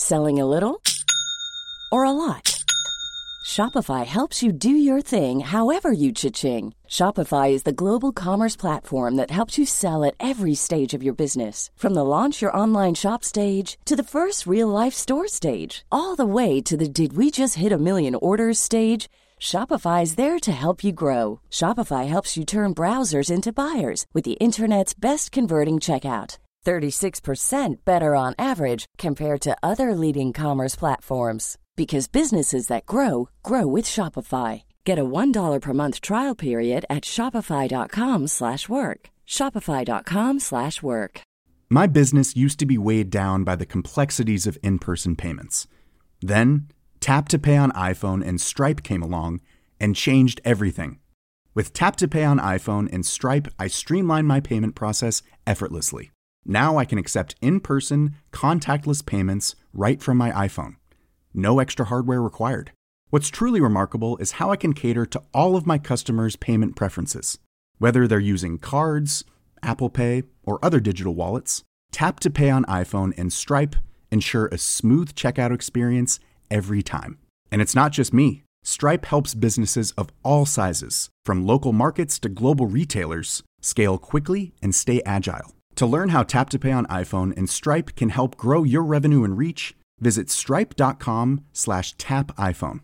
Selling a little or a lot? Shopify helps you do your thing however you cha-ching. Shopify is the global commerce platform that helps you sell at every stage of your business. From the launch your online shop stage to the first real-life store stage, all the way to the did we just hit a million orders stage. Shopify is there to help you grow. Shopify helps you turn browsers into buyers with the internet's best converting checkout. 36% better on average compared to other leading commerce platforms. Because businesses that grow, grow with Shopify. Get a $1 per month trial period at shopify.com/work. Shopify.com/work. My business used to be weighed down by the complexities of in-person payments. Then, Tap to Pay on iPhone and Stripe came along and changed everything. With Tap to Pay on iPhone and Stripe, I streamlined my payment process effortlessly. Now I can accept in-person, contactless payments right from my iPhone. No extra hardware required. What's truly remarkable is how I can cater to all of my customers' payment preferences. Whether they're using cards, Apple Pay, or other digital wallets, Tap to Pay on iPhone and Stripe ensure a smooth checkout experience every time. And it's not just me. Stripe helps businesses of all sizes, from local markets to global retailers, scale quickly and stay agile. To learn how Tap to Pay on iPhone and Stripe can help grow your revenue and reach, visit stripe.com/tapiphone.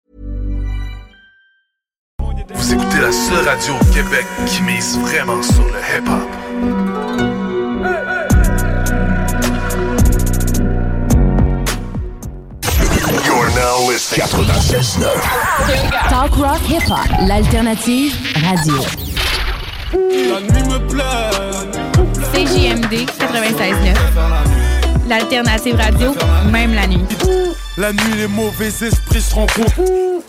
Vous écoutez la seule radio au Québec qui mise vraiment sur le hip-hop. You're now listening 96.9. Talk Rock Hip-Hop, l'alternative radio. La nuit me plaît. CJMD 96.9. L'alternative radio, même la nuit. La nuit, les mauvais esprits se rencontrent.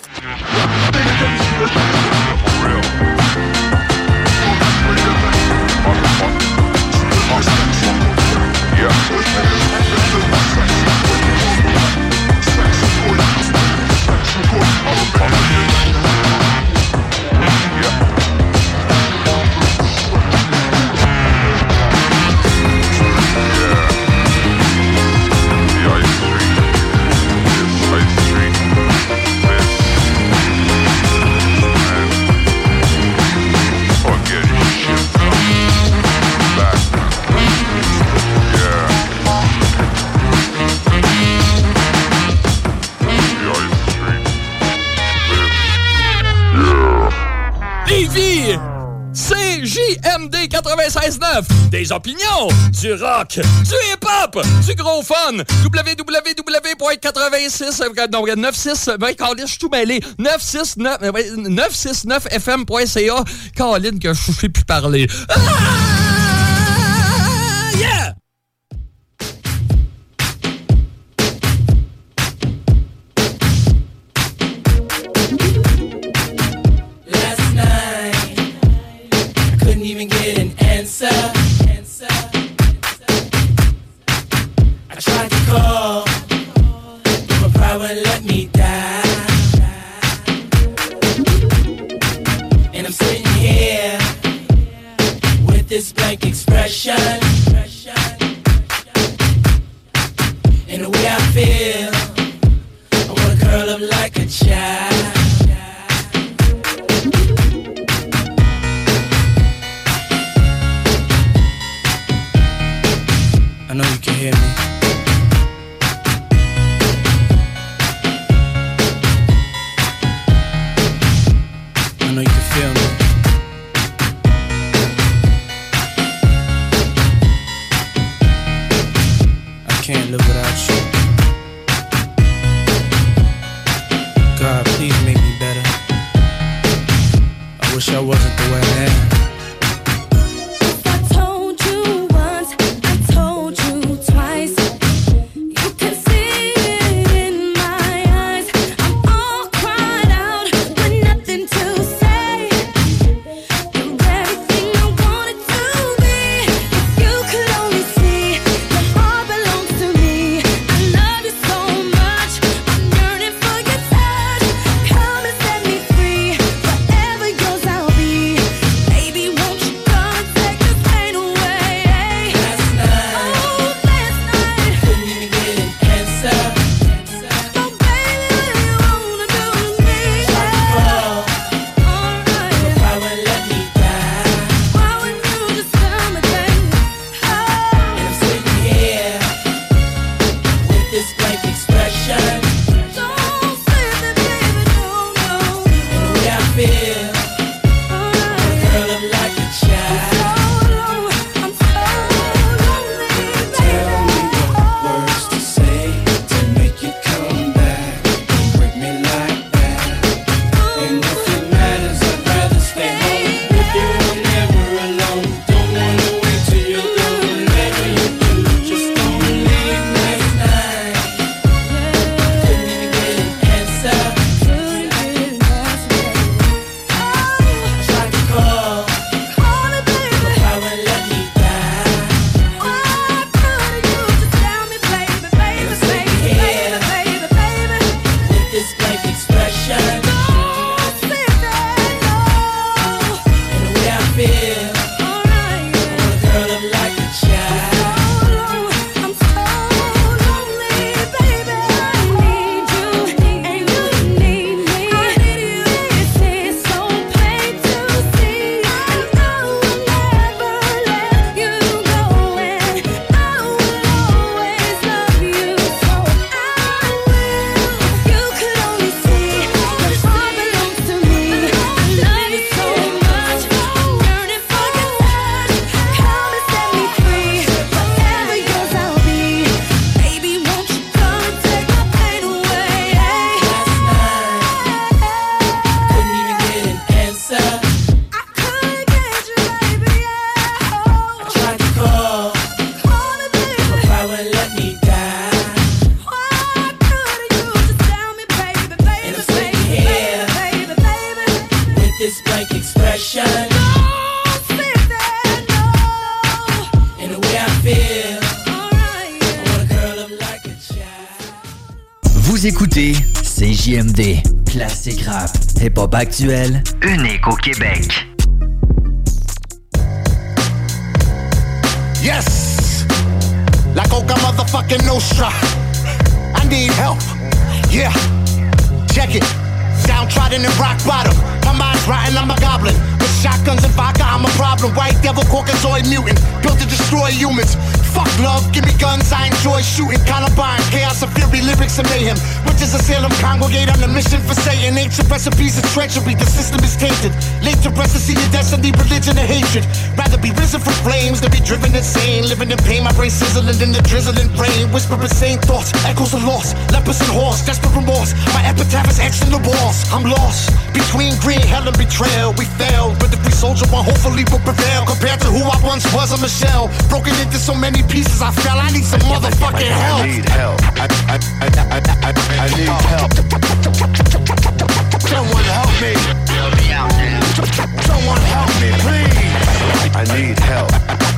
CJMD 96.9. Des opinions, du rock, du hip-hop, du gros fun. www.86... Non, 96... Ben, Caroline, je suis tout mêlé. 969fm.ca. Caroline, que je sais plus parler. Ah! Yeah! Even get an answer. I tried to call, but my pride wouldn't let me die. And I'm sitting here with this blank expression. And the way I feel, I wanna curl up like a child. I know you can hear me. I know you can feel me. I can't live without you. God, please make me better. I wish I wasn't the way I am. this blank expression. Don't say that, baby, no, no. And the way I feel, girl, I'm like a child. I'm so lonely, baby. Tell me what words to say to make you come back and break me like that. And if it matters, I'd rather stay home with you whenever alone. Don't wanna wait till you're gone. Whatever you do, just don't leave last night. Couldn't even get an answer. I tried to call it, baby, but I wouldn't let me die. Why couldn't you just tell me, baby, baby, baby, baby, baby, with this blank expression? Don't say that, no. And the way I feel, I wanna curl up like a child. I'm so lonely, baby. I need you, and you need me. I need you. This is so plain to see, and I will never let you go. And I will always love you, so I will. You could only see the heart belongs to me. I love you so much, yearning for your touch. Come and set me free, forever yours I'll be. Baby, won't you come and take my pain away? Last night, couldn't even get an answer. I couldn't get you, baby, I tried to call it, baby, but I wouldn't let me die. Why couldn't you just tell me, baby, baby, and I'm sitting here, baby, baby, with this blank expression. Don't say that, no. And the way I feel, I wanna curl up like a child. Vous écoutez CJMD, classique rap, hip-hop actuel, unique au Québec. Yes, like Oka motherfucking Nostra. I need help. Yeah, check it. Downtrodden and rock bottom. My mind's rotten, I'm a goblin. With shotguns and vodka, I'm a problem. White devil, Caucasoid mutant. Built to destroy humans. Fuck love, give me guns, I enjoy shooting. Columbine, chaos and fury, lyrics and mayhem. Witches of Salem congregate on a mission for Satan. Ancient recipes of treachery, the system is tainted. Late to rest to see your destiny, religion and hatred. Rather be risen from flames than be driven insane. Living in pain, my brain sizzling in the drizzling rain. Whispering insane thoughts, echoes of loss. Lepers and horse, desperate remorse. My epitaph is etched in the walls. I'm lost between green hell and betrayal. We failed, but the free soldier one hopefully will prevail. Compared to who I once was, I'm a shell. Broken into so many pieces, I fell. I need some motherfucking help. I need help. I need help. Someone help me. Someone help me, please. I need help.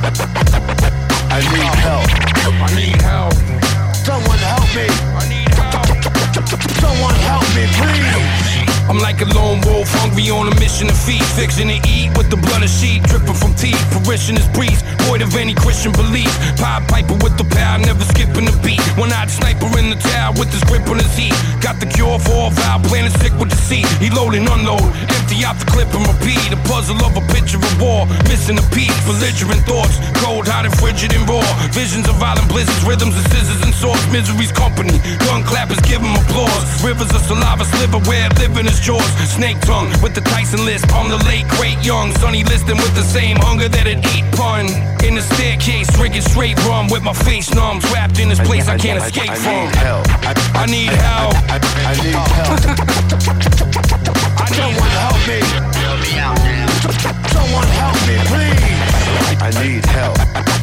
I need help. I need help. Someone help me. I need help. Someone help me, please. I'm like a lone wolf, hungry on a mission to feed. Fixing to eat with the blood of sheep dripping from teeth. Parishioners breeze, void of any Christian belief. Pied piper with the power, never skipping a beat. One-eyed sniper in the tower with his grip on his heat. Got the cure for all foul, planning sick with deceit. He load and unload, empty out the clip and repeat. A puzzle of a picture of war, missing a piece. Belligerent thoughts, cold, hot and frigid and raw. Visions of violent blizzards, rhythms of scissors and swords. Misery's company, gun clappers give him applause. Rivers of saliva sliver where living is jaws. Snake tongue with the Tyson list. I'm the late great young Sonny Liston with the same hunger that it ate pun. In the staircase drinking straight rum with my face numb. Trapped in this place I can't escape from. I need help. I need help. I need help. Someone help me. Someone help me, please. I need help.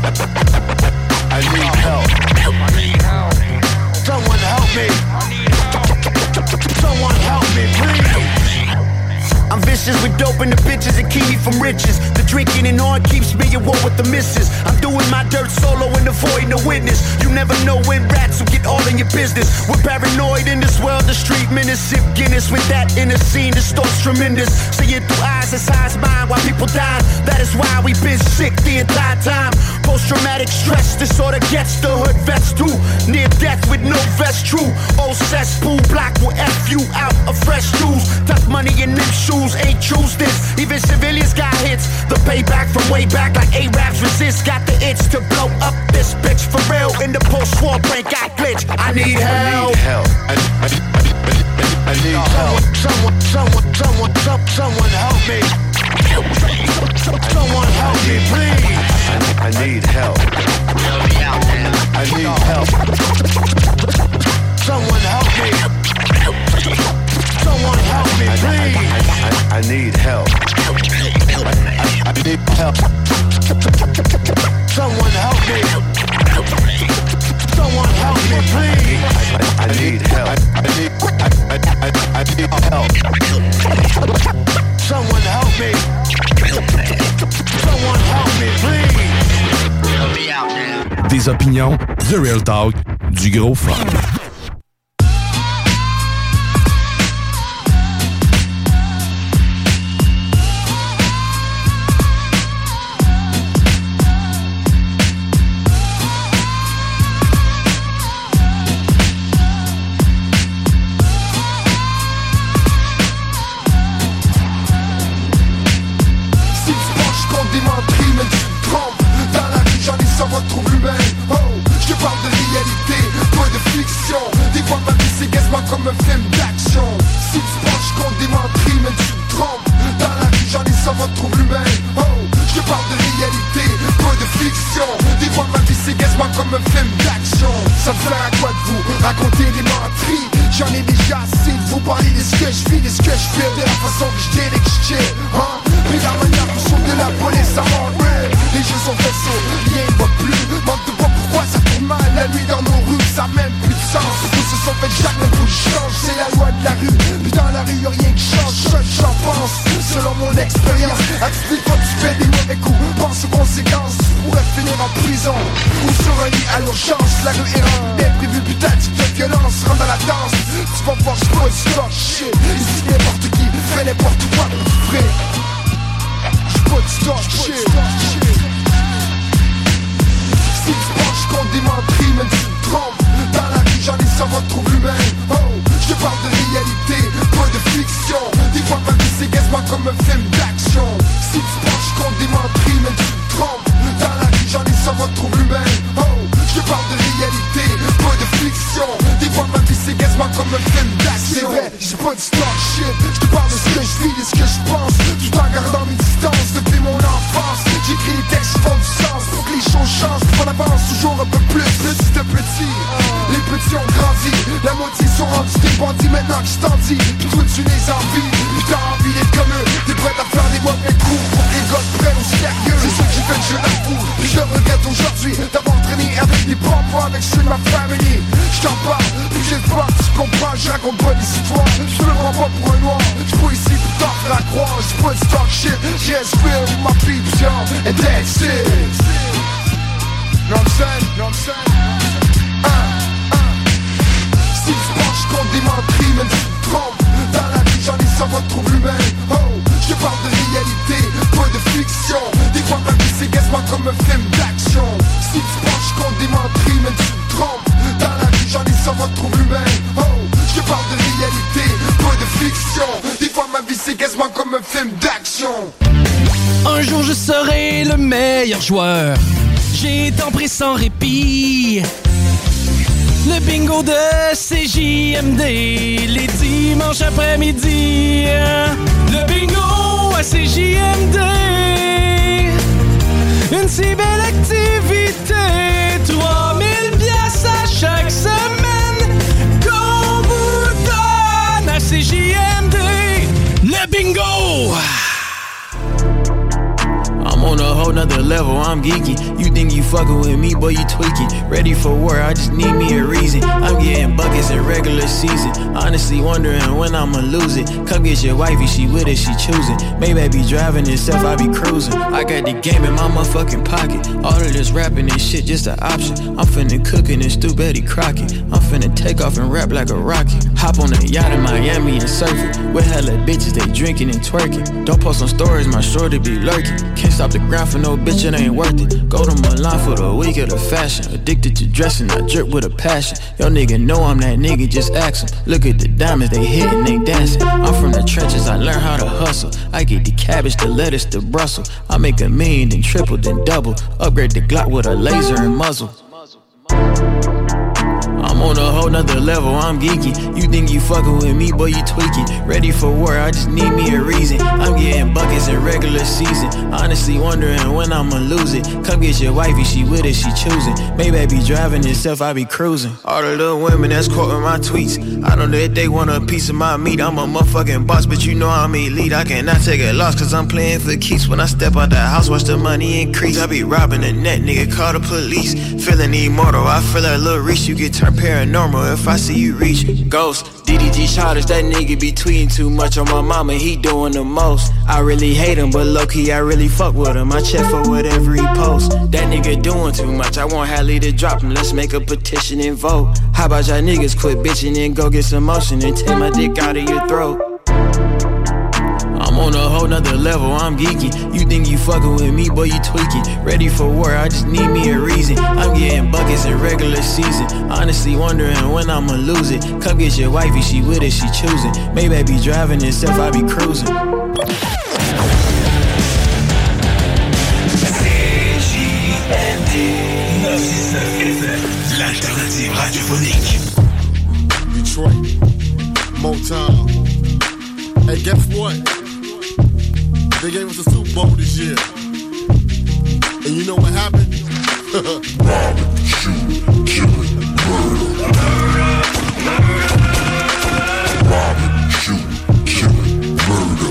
I need help. I need help. Someone help me. I need help. Someone help me, please. I'm vicious with dope and the bitches that keep me from riches. The drinking and hard keeps me at war with the missus. I'm doing my dirt solo and avoiding the witness. You never know when rats will get all in your business. We're paranoid in this world, the street menace. Sip Guinness with that inner scene, distorts tremendous. See it through eyes and size mind while people die. That is why we've been sick the entire time. Post-traumatic stress disorder gets the hood vets too. Near death with no vest, true. Old cesspool block will F you out of fresh shoes. Tuck money in them shoes, ain't choose this. Even civilians got hits. The payback from way back like A-Raps resist. Got the itch to blow up this bitch for real. In the post-war brain got glitch. I need help. I need help. Someone help me. Someone help me, please. I need help. I need help. Someone help me. Someone help me, please. I need help. I need help. Someone help me. Someone help me, please. I need help. I need help. Someone help me. Someone help me, please. Des opinions, The Real Talk, du gros fun. Retrouve l'humain, oh, je parle de réalité, pas de fiction. Des fois ma vie c'est quasiment comme un film d'action. Si tu penses qu'on démentit, mais tu te trompes. Dans la rue j'en ai ça retrouve l'humain, oh, je parle de réalité, pas de fiction. Des fois ma vie c'est quasiment comme un film d'action. Ça me sert à quoi de vous raconter des menteries? J'en ai déjà assez de vous parler de ce que je vis, de ce que je fais, de la façon que je tiens et que je tiens, hein. Mais la manière pour sauver la police à mon rêve. Les jeux sont faisceaux, rien ne va plus. Manque de pas pourquoi ça tourne mal la nuit dans nos rues, ça a même plus de sens. Tous se sont fait chaque même coup change, c'est la loi de la rue. Puis dans la rue y'a rien qui change, seul j'en pense. Selon mon expérience, à toutes les fois que tu fais des mauvais coups, pense aux conséquences. Tu pourrais finir en prison ou sur un lit à l'urgence. La rue est remplie d'imprévus, putain de violence. Rentre dans la danse, tu vas voir c'est pas du stock shit. Ici n'importe qui fait n'importe quoi pour du vrai. Pas de stock shit. Si tu penses qu'on démentit, même si tu te trompes. Dans la vie j'en ai ça retrouve l'humain, oh, je parle de réalité, pas de fiction. Des fois ma vie c'est quasiment comme un film d'action. Si tu penses qu'on démentit, même si tu te trompes. Dans la vie j'en ai ça retrouve l'humain, oh, je parle de réalité, pas de fiction. Des fois ma vie c'est quasiment comme un film d'action. C'est vrai, j'ai pas de stock shit. Je te parle de ce que je vis, de ce que je pense, tout en gardant mes distances depuis mon enfance. J'écris des textes qui font du sens pour que les choses changent. On avance toujours un peu plus, petit à petit. Les petits ont grandi, la moitié sont rendus des bandits maintenant que je t'en dis. Puis toi tu les envies, puis t'as envie d'être comme eux. T'es prêt à faire des mauvais coups pour que les gars te prennent au sérieux. C'est ça que j'ai fait de jeu à fou, puis je regrette aujourd'hui d'avoir traîné avec des pampres, avec ceux de ma famille. Je t'en parle, puis j'ai le pas, tu comprends, je raconte pas des histoires. Je me prends pas pour un noir, je suis pas ici pour t'en faire la croix. J'ai pas de stock shit, j'ai real, ma pizza, and that's it. Know what I'm saying? Si tu penses qu'on démentit, même si tu te trompes. Dans la vie j'en ai ça retrouve l'humain, oh, je parle de réalité, pas de fiction. Des fois ma vie c'est quasiment comme un film d'action. Si tu penses qu'on démentit, même si tu te trompes. Dans la vie j'en ai ça retrouve l'humain, oh, je parle de réalité, pas de fiction. Des fois ma vie c'est quasiment comme un film d'action. Un jour je serai le meilleur joueur. J'ai tant pris sans répit. Le bingo de CJMD, les dimanches après-midi. Le bingo à CJMD, une si belle activité. 3000 piastres à chaque semaine qu'on vous donne à CJMD. Le bingo! I'm on a whole nother level, I'm geeky. You think you fucking with me, boy, you tweaky. Ready for war, I just need me a reason. I'm getting buckets in regular season. Honestly wondering when I'ma lose it. Come get your wifey, she with it, she choosing. Maybe I be driving itself, I be cruising. I got the game in my motherfucking pocket. All of this rapping and shit just an option. I'm finna cook in this stew, Betty Crockett. I'm finna take off and rap like a rocket. Hop on a yacht in Miami and surf it. With hella bitches, they drinking and twerking. Don't post on stories, my shorty be lurking. Can't stop the grind for no bitch, it ain't worth it. Go to Milan for the week of the fashion. Addicted to dressing, I drip with a passion. Yo nigga know I'm that that nigga, just ask him. Look at the diamonds, they hitting, they dancing. I'm from the trenches, I learned how to hustle. I get the cabbage, the lettuce, the Brussels. I make $1 million, then triple, then double. Upgrade the Glock with a laser and muzzle. I'm on a whole nother level, I'm geeky. You think you fucking with me, boy, you tweaking. Ready for war, I just need me a reason. I'm getting buckets in regular season. Honestly wondering when I'ma lose it. Come get your wifey, she with it, she choosing. Maybe I be driving itself, I be cruising. All the little women that's quoting my tweets, I know that they want a piece of my meat. I'm a motherfucking boss, but you know I'm elite. I cannot take a loss, cause I'm playing for keeps. When I step out that house, watch the money increase. I be robbing the net, nigga, call the police. Feeling immortal, I feel like Lil Reese. You get turned paranormal if I see you reach. Ghost, DDG Shotters, that nigga be tweeting too much on my mama, he doing the most. I really hate him, but low-key I really fuck with him. I check for whatever he posts. That nigga doing too much, I want Halle to drop him. Let's make a petition and vote. How about y'all niggas quit bitching and go get some motion and take my dick out of your throat? I'm on a whole nother level, I'm geeky. You think you fucking with me, boy, you tweaking. Ready for war, I just need me a reason. I'm getting buckets in regular season. Honestly wondering when I'ma lose it. Come get your wifey, she with it, she choosing. Maybe I be driving itself, I be cruising. CJMD 969 FM, l'alternative radiophonique. Detroit, Motown. Hey, guess what? They gave us the Super Bowl this year. And you know what happened? Robbing, shooting, killing, murder. Robbing, shooting, killing, murder.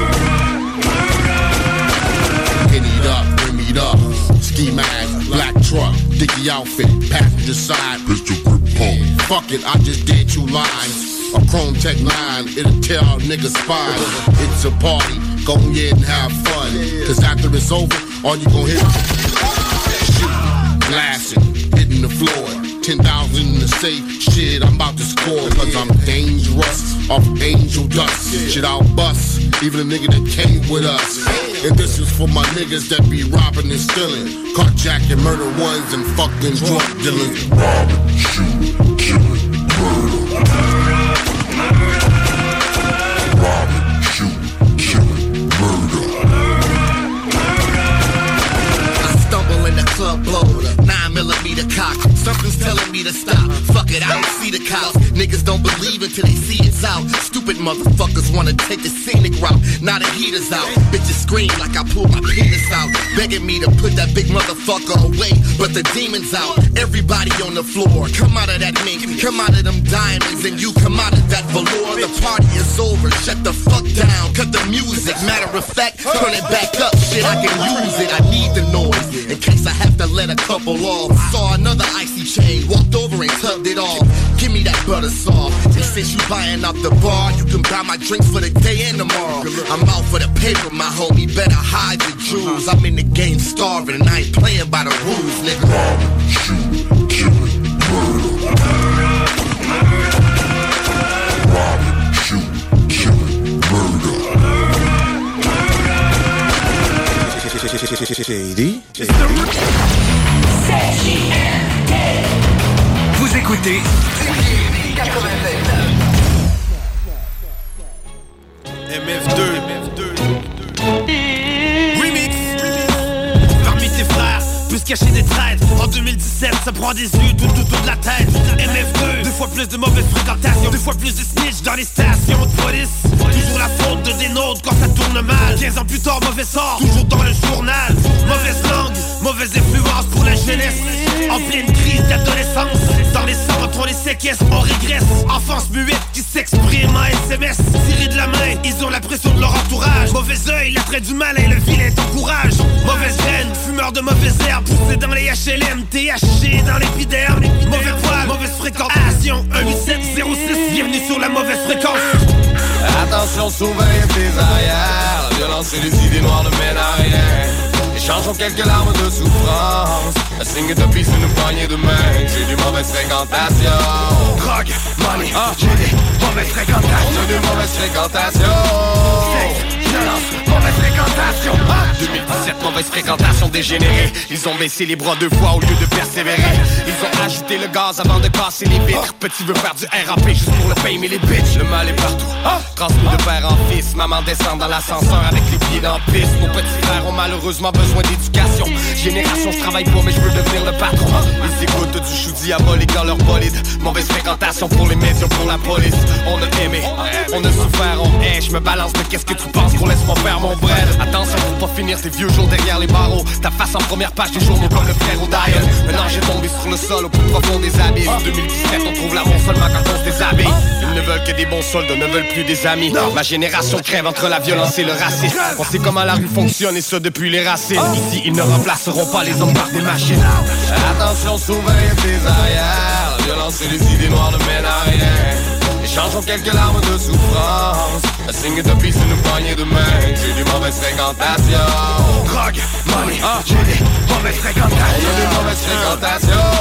Penny it up, bring me it up. Ski mask, black truck, dicky outfit, passenger side, pistol grip pump. Fuck it, I just did 2 lines. A Chrome Tech 9, it'll tear our niggas' spine. It's a party, go ahead and have fun. Cause after it's over, all you gon' hear is shooting, blasting, hitting the floor. 10,000 in the safe, shit, I'm about to score. Cause I'm dangerous, off angel dust. Shit, I'll bust, even a nigga that came with us. And this is for my niggas that be robbing and stealing, carjacking, murder ones, and fucking drug dealing. Robbing, shooting, killing, murder. Robbing, shooting, killing, murder. I stumble in the club, blow 9mm cock. Something's telling me to stop. Fuck it, I don't see the cops. Niggas don't believe until they see it's out. Stupid motherfuckers wanna take the scenic route. Now the heater's out. Bitches scream like I pulled my penis out, begging me to put that big motherfucker away. But the demon's out. Everybody on the floor. Come out of that mink, come out of them diamonds, and you come out of that velour. The party is over. Shut the fuck down. Cut the music. Matter of fact, turn it back up. Shit, I can use it. I need the noise in case I have to let a couple off. Saw another icy chain, walked over and tugged it off. Give me that butter soft. And since you buying up the bar, you can buy my drinks for the day and tomorrow. I'm out for the paper, my homie. Better hide your jewels. I'm in the game starving, and I ain't playing by the rules, nigga. Robbing, shooting, killing, murder. Robbing, shooting, killing, murder. Shady. Vous écoutez MF2 Remix. Parmi tes frères, plus caché des traites. En 2017, ça prend des yeux tout de la tête. MF2, 2 fois plus de mauvaise fréquentation, 2 fois plus de snitch dans les stations de police. Toujours la faute de des nôtres quand ça tourne mal. 15 ans plus tard, mauvais sort, toujours dans le journal. Mauvaise langue, mauvaise influence pour la jeunesse. En pleine crise d'adolescence, dans les centres on les séquestre, on régresse. Enfance muette qui s'exprime en SMS. Tirés de la main, ils ont la pression de leur entourage. Mauvais œil, l'attrait du malin, le vilain t'encourage. Mauvaise graine, fumeur de mauvais herbe, poussé dans les HLM, THC dans l'épiderme. Mauvais poil, mauvaise fréquentation, 18706, bienvenue sur la mauvaise fréquence. Attention, surveille tes arrières. La violence et les idées noires ne mènent à rien. Échangeons quelques larmes de souffrance. La signe de pisse, une poignée de main. J'ai du mauvaise fréquentation. Drogue, money, j'ai des mauvaises fréquentations. On a des mauvaises fréquentations. Sexe, violence, mauvaise fréquentation. 2017, mauvaise fréquentation dégénérée. Ils ont baissé les bras 2 fois au lieu de persévérer. Ils ont ajouté le gaz avant de casser les vitres. Petit veut faire du RAP juste pour le paye, mais les bitches. Le mal est partout, transmis de père en fils. Maman descend dans l'ascenseur avec les pieds dans la piste. Nos petits frères ont malheureusement besoin d'éducation. Génération, je travaille pas mais je veux devenir le patron. Ils écoutent du chou diabolique dans leur bolide. Mauvaise fréquentation pour les médias, pour la police. On a aimé, on a souffert, on hait. Je me balance, mais qu'est-ce que tu penses qu'on laisse-moi faire mon bread? Attention pour pas finir tes vieux jours derrière les barreaux. Ta face en première page du journaux comme le frère O'Donnell. Maintenant j'ai tombé sur le sol au plus profond des abysses. 2017 on trouve l'amour seulement quand on se déshabille. Ils ne veulent que des bons soldats, ne veulent plus des amis. Ma génération crève entre la violence et le racisme. On sait comment la rue fonctionne et ça depuis les racines. Ici ils ne remplaceront pas les hommes par des machines. Attention, surveille tes arrières. La violence et les idées noires ne mènent à rien. Échangeons quelques larmes de souffrance. Un signe de peace, une poignée de main. J'ai des mauvaises fréquentations. Drogue, money, j'ai des mauvaises fréquentations. J'ai des mauvaises fréquentations.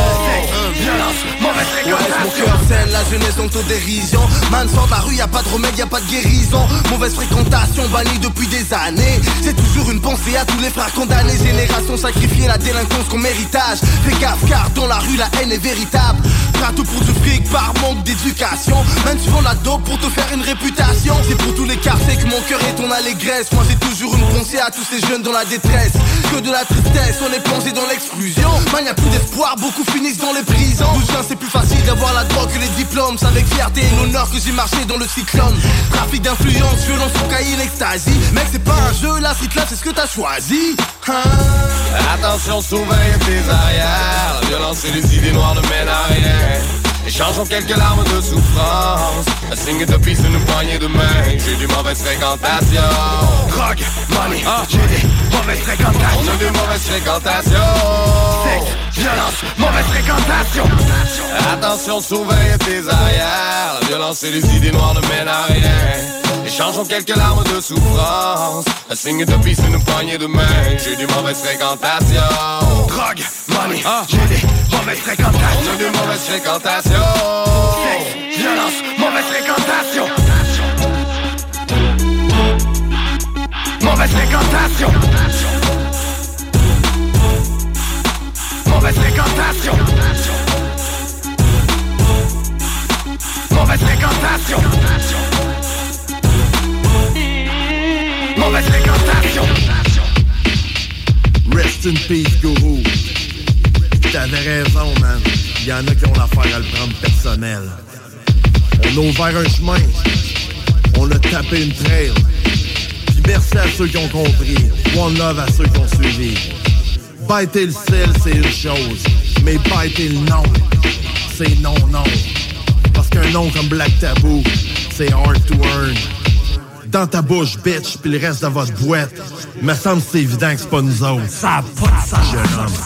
Violence, mauvaise fréquentation. Mon cœur scène, la jeunesse en autodérision. Man sort de la rue, y'a pas de remède, y'a pas de guérison. Mauvaise fréquentation, bannie depuis des années. C'est toujours une pensée à tous les frères condamnés. Génération sacrifiée, la délinquance comme héritage. Fais gaffe car dans la rue la haine est véritable. Prêt à tout pour du fric par manque d'éducation. Même tu vends la dope pour te faire une réputation. C'est pour tous les quartiers que mon cœur est ton allégresse. Moi j'ai toujours une pensée à tous ces jeunes dans la détresse. Que de la tristesse, on est plongé dans l'exclusion. Man y'a plus d'espoir, beaucoup finissent dans les prisons. D'où je viens c'est plus facile d'avoir la drogue que les diplômes. C'est avec fierté et l'honneur que j'ai marché dans le cyclone. Trafic d'influence, violence, cocaïne, ecstasy. Mec c'est pas un jeu, la street life c'est ce que t'as choisi. Attention, surveille tes arrières. La violence et les idées noires ne mènent à rien. Échangeons quelques larmes de souffrance. Un signe de peace, une poignée de main. J'ai des mauvaises fréquentations. Drogue, money, j'ai des mauvaises fréquentations. On a des mauvaises fréquentations. Sexe, violence, mauvaise fréquentation. Attention, surveille tes arrières. La violence et les idées noires ne mènent à rien. Échangeons quelques larmes de souffrance. Un signe de peace, une poignée de main. J'ai des mauvaises fréquentations. Drogue, money, j'ai des mauvaises fréquentations. On a des mauvaises fréquentations. Sexe, violence, mauvaise fréquentation. Mauvaise fréquentation. Mauvaise fréquentation. Mauvaise fréquentation. Mauvaise fréquentation. Rest in peace, Guru. T'avais raison, man. Il y en a qui ont l'affaire à le prendre personnel. On a ouvert un chemin. On a tapé une trail. Puis merci à ceux qui ont compris. One love à ceux qui ont suivi. Bêter le ciel, c'est une chose. Mais bêter le nom, c'est non. Parce qu'un nom comme Black Tabou, c'est hard to earn. Dans ta bouche, bitch, pis le reste de votre boîte. Me semble que c'est évident que c'est pas nous autres. Ça a pas de sens, jeune homme.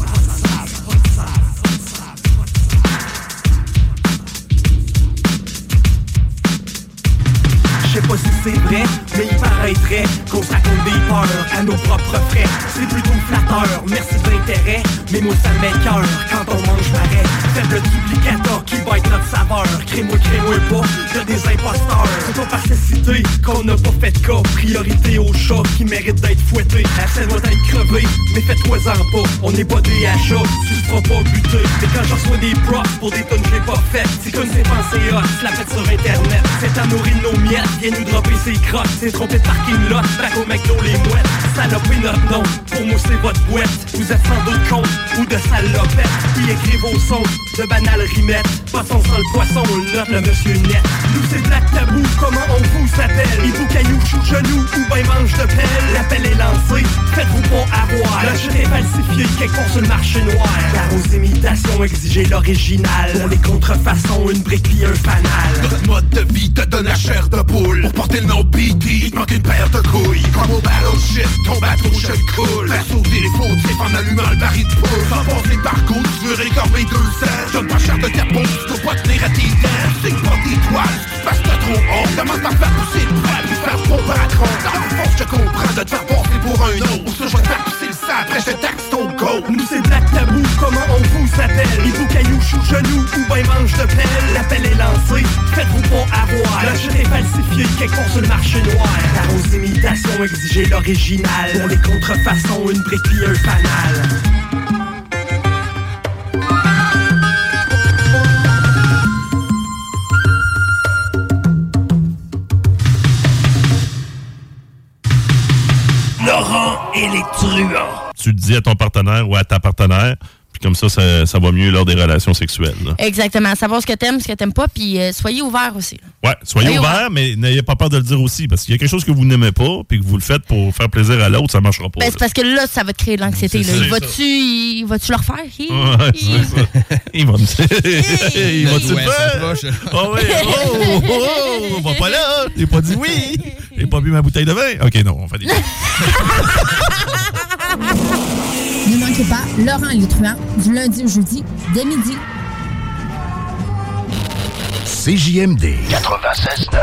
Je sais pas si c'est vrai, mais il paraîtrait qu'on se raconte des peurs à nos propres frais. C'est plutôt flatteur, merci de l'intérêt, mais moi ça m'écoeure quand on mange pareil. Faible duplicateur qui va être notre saveur. Crée-moi pas, y'a des imposteurs. C'est pas par cécité qu'on n'a pas fait de cas. Priorité aux chats qui méritent d'être fouettés. La scène doit être crevée, mais faites-toi-en pas. On n'est pas des achats, tu te feras pas buter. Mais quand je reçois des props pour des tonnes que j'ai pas faites, c'est comme c'est pensé hot, tu la fais sur internet. C'est à nourrir nos miettes. Viens nous dropper ses crottes, c'est trompé de parking lot, back au McDo les mouettes. Salopez notre nom, pour moi c'est votre boîte. Vous êtes sans doute con ou de salopettes. Puis écrivez vos sons de banales rimettes. Poisson sans le poisson, on le note le monsieur net. Nous c'est Black Tabou, comment on vous s'appelle? Il vous caillou sous le genou ou ben mange de pelle. L'appel est lancé, faites-vous pas avoir. Le jeu est falsifié, quelque part sur le marché noir. Car aux imitations, exigez l'original. Pour les contrefaçons, une brique pis un fanal. Notre mode de vie te donne la chair de poule. Pour porter le nom BT, il te manque une paire de couilles. Comme au battleship, ton bateau je le coule. Faire sauter les fautifs en allumant le baril de poule. Sans passer par coup, tu veux récorber 200. Donne pas cher de ta peau, tu dois pas tenir à tes dents. Signe pas tes toiles, parce que t'as trop honte. Commence par faire pousser le poil, puis faire ton patron. Dans le fond, je te comprends de te faire passer pour un autre. Ou ça, je vais te faire pousser le sang, après je te taxe ton go. Nous c'est Black Tabou, comment on vous s'appelle? Il vous caillou sous le genou ou ben mange de pelle. L'appel est lancé, faites-vous pas avoir. Le jeu est falsifié, quelque part sur le marché noir. Car aux imitations Validation exigée l'original. Pour les contrefaçons, une brique et un fanal. Laurent et les truands. Tu le dis à ton partenaire ou à ta partenaire, puis comme ça va mieux lors des relations sexuelles. Là. Exactement. Savoir ce que t'aimes pas, puis soyez ouverts aussi. Là. Ouais, soyez ouverts, mais n'ayez pas peur de le dire aussi, parce qu'il y a quelque chose que vous n'aimez pas, puis que vous le faites pour faire plaisir à l'autre, ça marchera pas. Ben, c'est parce que là, ça va te créer de l'anxiété. Là. Vas-tu le refaire? Ouais, c'est ça. Il va me dire. Il va-tu le faire? Oh oui, on va pas là. J'ai pas dit oui. J'ai pas bu ma bouteille de vin. OK, non, on fait des... Ne manquez pas Laurent et les truands du lundi au jeudi dès midi. CJMD 96.9.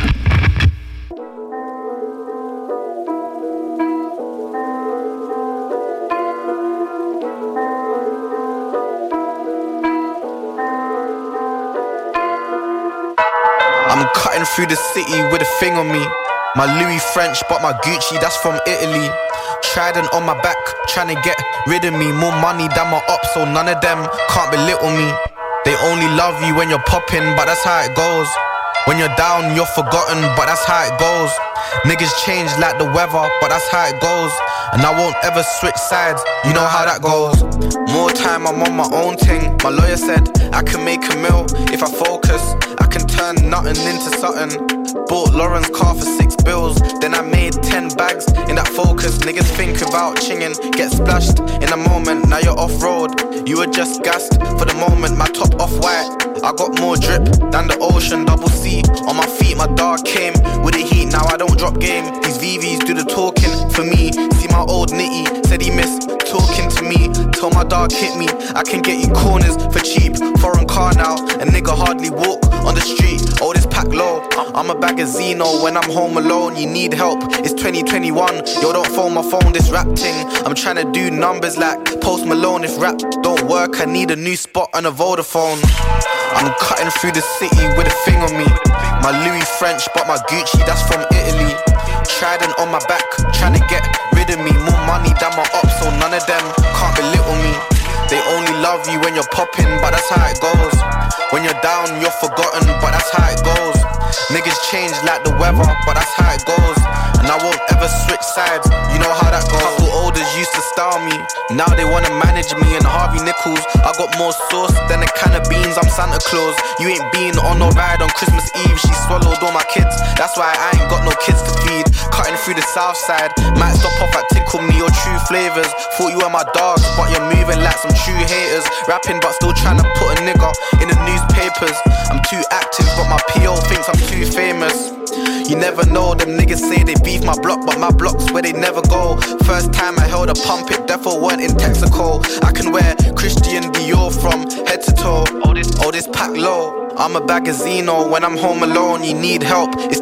I'm cutting through the city with a thing on me. My Louis French, but my Gucci, that's from Italy. Trident on my back, trying to get rid of me. More money than my ops, so none of them can't belittle me. They only love you when you're popping, but that's how it goes. When you're down, you're forgotten, but that's how it goes. Niggas change like the weather, but that's how it goes. And I won't ever switch sides, you know how that goes. More time, I'm on my own thing. My lawyer said I can make a meal if I focus. I can turn nothing into something. Bought Lauren's car for 6 bills, then I made 10 bags in that Focus. Niggas think about chinging, get splashed in a moment. Now you're off road, you were just gassed for the moment. My top off white, I got more drip than the ocean. Double C on my feet, my dog came with the heat. Now I don't drop game, these VVs do the talking for me. See my old nitty, said he missed talking to me. Till my dog hit me, I can get you corners for cheap. Foreign car now, a nigga hardly walk on the street. Oh, this pack low, I'm a bag of Zeno when I'm home alone. You need help, it's 2021. Yo, don't phone my phone, this rap thing. I'm trying to do numbers like Post Malone. If rap don't work, I need a new spot on a Vodafone. I'm cutting through the city with a thing on me. My Louis French, but my Gucci, that's from Italy. Trident on my back, trying to get rid of me. More money than my ops, so none of them can't belittle me. They only love you when you're popping, but that's how it goes. When you're down, you're forgotten, but that's how it goes. Niggas change like the weather, but that's how it goes. And I won't ever switch sides, you know how that goes. Couple olders used to style me, now they wanna manage me. And Harvey Nichols, I got more sauce than a can of beans, I'm Santa Claus. You ain't been on no ride on Christmas Eve, she swallowed all my kids, that's why I ain't got no kids to feed. Cutting through the south side, might stop off at Tickle Me or True Flavors. Thought you were my dogs, but you're moving like some true haters. Rapping but still trying to put a nigga in the newspapers. I'm too active but my PO thinks I'm too famous. You never know, them niggas say they beef my block, but my block's where they never go. First time I held a pump, it defo weren't in Texaco. I can wear Christian Dior from head to toe. Oh this pack low, I'm a bag of Zeno when I'm home alone. You need help, it's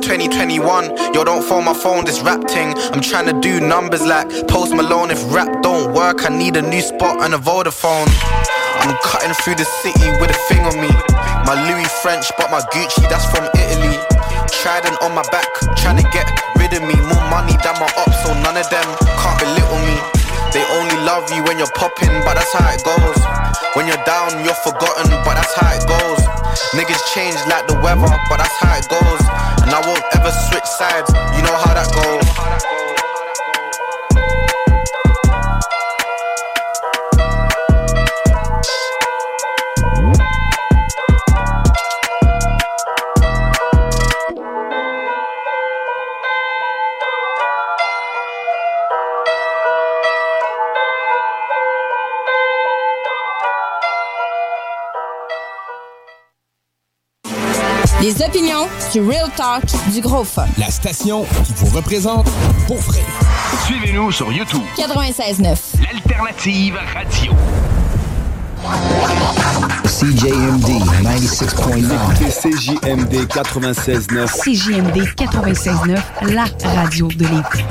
2021. Yo, don't phone my phone, this rap thing. I'm trying to do numbers like Post Malone. If rap don't work, I need a new spot on a Vodafone. I'm cutting through the city with a thing on me. My Louis French, but my Gucci, that's from Italy. Trident on my back, trying to get rid of me. More money than my ops, so none of them can't belittle me. They only love you when you're popping, but that's how it goes. When you're down, you're forgotten, but that's how it goes. Niggas change like the weather, but that's how it goes. And I won't ever switch sides, you know how that goes. Les opinions du Real Talk du Gros Fun. La station qui vous représente pour vrai. Suivez-nous sur YouTube. 96.9. L'Alternative Radio. CJMD 96.9. CJMD 96.9. CJMD 96.9, la radio de l'État.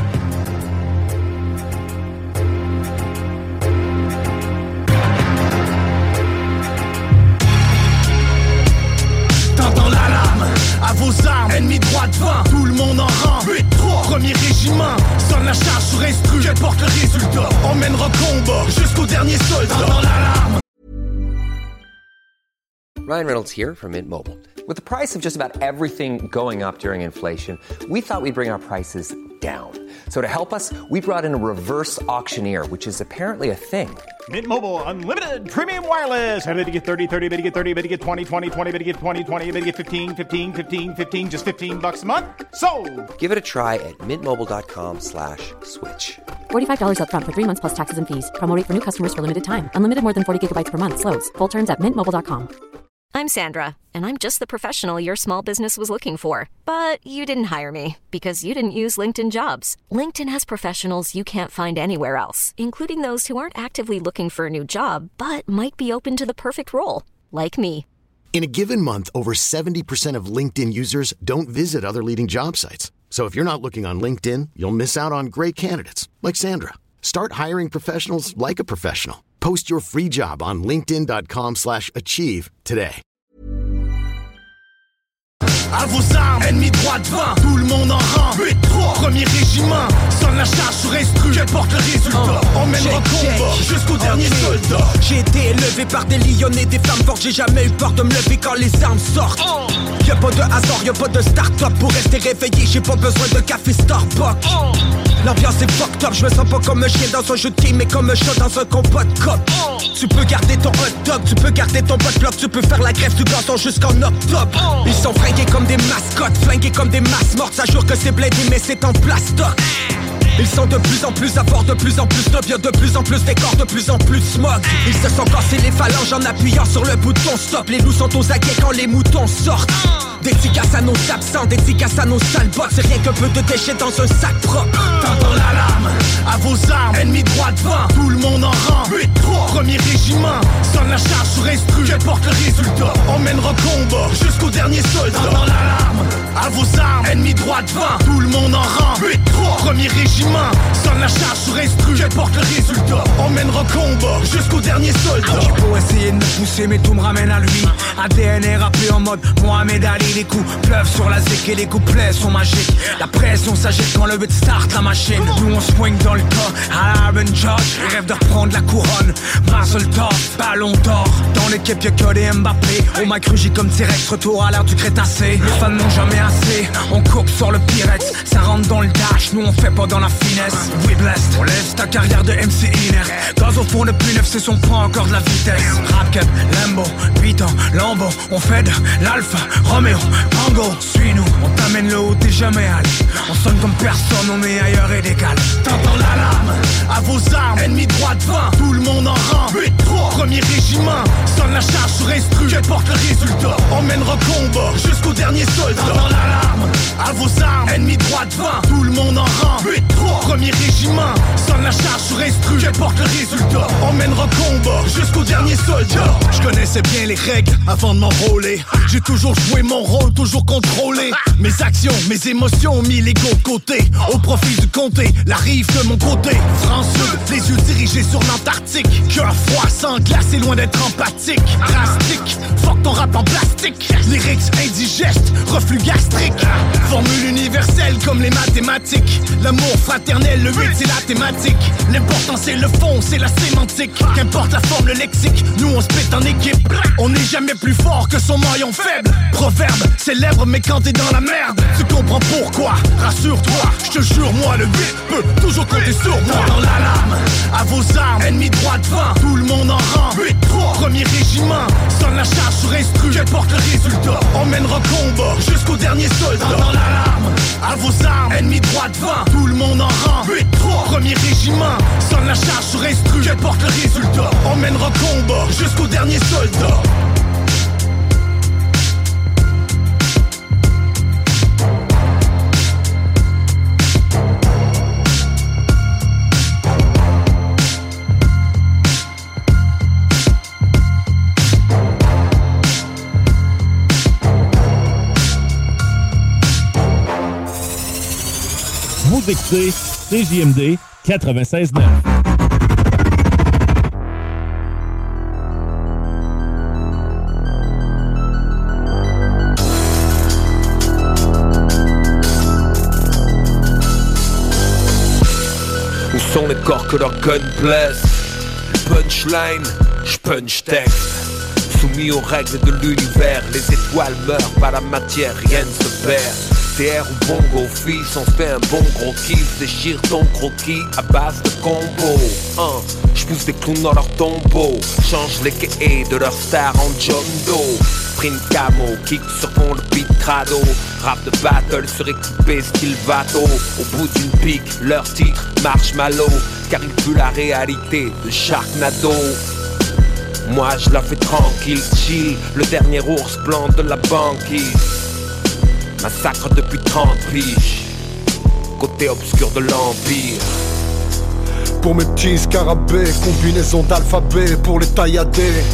T'entends l'alarme, à vos armes, ennemis droit devant, tout le monde en rang. 8-3, premier régiment, sonne la charge sur instru, qu'importe le résultat, on mènera combat jusqu'au dernier soldat. Dans l'alarme. Ryan Reynolds here from Mint Mobile. With the price of just about everything going up during inflation, we thought we'd bring our prices down. So to help us, we brought in a reverse auctioneer, which is apparently a thing. Mint Mobile Unlimited Premium Wireless. How to get 30, 30, bit to get 30, bit to get 20, 20, 20, bit to get 20, 20, bit to get 15, 15, 15, 15, just $15 a month? Sold! Give it a try at mintmobile.com/switch. $45 up front for 3 months plus taxes and fees. Promo rate for new customers for limited time. Unlimited more than 40 gigabytes per month. Slows full terms at mintmobile.com. I'm Sandra, and I'm just the professional your small business was looking for. But you didn't hire me because you didn't use LinkedIn Jobs. LinkedIn has professionals you can't find anywhere else, including those who aren't actively looking for a new job, but might be open to the perfect role, like me. In a given month, over 70% of LinkedIn users don't visit other leading job sites. So if you're not looking on LinkedIn, you'll miss out on great candidates like Sandra. Start hiring professionals like a professional. Post your free job on linkedin.com/achieve today. À vos armes, ennemis droit devant, tout le monde en rang. 8-3, premier régiment, sonne la charge sur instru, qu'importe le résultat, on mènera combat jusqu'au dernier soldat. J'ai été élevé par des lions et des femmes fortes, j'ai jamais eu peur de me lever quand les armes sortent. Y'a pas de hasard, y'a pas de start-up, pour rester réveillé, j'ai pas besoin de café Starbucks. L'ambiance est fucked up, je me sens pas comme un chien dans un jeu de team, mais comme un chat dans un combat de cop. Tu peux garder ton hot dog, tu peux garder ton bot block, tu peux faire la grève du gazon jusqu'en octobre. Ils sont fringués comme des mascottes, flingués comme des masses mortes, ça jure que c'est blindé mais c'est en plastoc. Ils sont de plus en plus à fort, de plus en plus de bien, de plus en plus d'écorts, de plus en plus de smog. Ils se sont cassés les phalanges en appuyant sur le bouton stop. Les loups sont aux aguets quand les moutons sortent. Dédicace à nos absents, dédicace à nos sales bottes. C'est rien qu'un peu de déchets dans un sac propre. T'entends l'alarme, à vos armes, ennemis droit devant, tout le monde en rang. 8-3, premier régiment, sonne la charge sur instru, qu'importe le résultat, on mènera combat jusqu'au dernier soldat. T'entends l'alarme, à vos armes, ennemis droit devant, tout le monde en rang. 8-3, premier régiment, sonne la charge sur instru, qu'importe le résultat, on mènera combat jusqu'au dernier soldat. J'ai beau essayer de me pousser mais tout me ramène à lui. ADN est rappelé en mode Mohamed Ali. Les coups pleuvent sur la zik et les couplets sont magiques. La pression s'agite quand le beat start la machine. Nous on swing dans le tas à la Aaron Judge. Rêve de reprendre la couronne, Marcel Top, ballon d'or. Dans l'équipe y'a que des Mbappé. On m'a crugi comme T-Rex, retour à l'ère du Crétacé. Les fans n'ont jamais assez, on coupe sur le Pyrex. Ça rentre dans le dash, nous on fait pas dans la finesse. We blessed, on lève ta carrière de MC Iner. Gaz au fond depuis 9, c'est son point encore de la vitesse. Rap Cup, Lambo, Python, Lambo. On fait de l'Alpha, Romeo, Tango, suis-nous, on t'amène là où t'es jamais allé. On sonne comme personne, on est ailleurs et décalé. T'entends l'alarme, à vos armes, ennemis droit devant, tout le monde en rang. 8-3, premier régiment, sonne la charge sur instru, qu'importe le résultat, on mènera combat jusqu'au dernier soldat. T'entends l'alarme, à vos armes, ennemis droit devant, tout le monde en rang. 8-3, premier régiment, sonne la charge sur instru, qu'importe le résultat, on mènera combat jusqu'au dernier soldat. Je connaissais bien les règles avant de m'enrôler. J'ai toujours joué mon rôle, toujours contrôlé. Mes actions, mes émotions ont mis l'ego de côté. Au profit du comté, la rive de mon côté. France Sud, les yeux dirigés sur l'Antarctique. Cœur froid, sans glace et loin d'être empathique. Drastique, fuck ton rap en plastique. Lyrics indigestes, reflux gastrique. Formule universelle comme les mathématiques. L'amour fraternel, le 8 c'est la thématique. L'important c'est le fond, c'est la sémantique. Qu'importe la forme, le lexique, nous on se pète en équipe. On n'est jamais plus fort que son maillon faible. Proverbe célèbre mais quand t'es dans la merde, tu comprends pourquoi. Rassure-toi, je te jure moi le 8 peut toujours compter sur moi. Dans l'alarme, à vos armes, ennemis droit devant, tout le monde en rang. 8-3, premier régiment, sonne la charge sur instru, qu'importe le résultat, on mènera combat jusqu'au dernier soldat. Dans l'alarme, à vos armes, ennemis droit devant, tout le monde en rang. 8-3, premier régiment, sonne la charge sur instru, qu'importe le résultat, on mènera combat jusqu'au dernier soldat. Vous écoutez CJMD 96.9. encore que leur gun blesse. Punchline, j'punch texte. Soumis aux règles de l'univers, les étoiles meurent, pas la matière, rien ne se perd. TR ou bongo, fils, on se fait un bon gros kiff. Déchire ton croquis à base de combo. J'pousse des clowns dans leur tombeau. Change les quais de leur star en John Doe. Print camo, kick sur fond de beat crado. Rap de battle suréquipé style vato. Au bout d'une pique, leur titre Marshmallow. Car ils puent la réalité de Sharknado. Moi je la fais tranquille, chill. Le dernier ours blanc de la banquise. Massacre depuis 30 piges. Côté obscur de l'empire. Pour mes petits scarabées, combinaison d'alphabet pour les tailladés.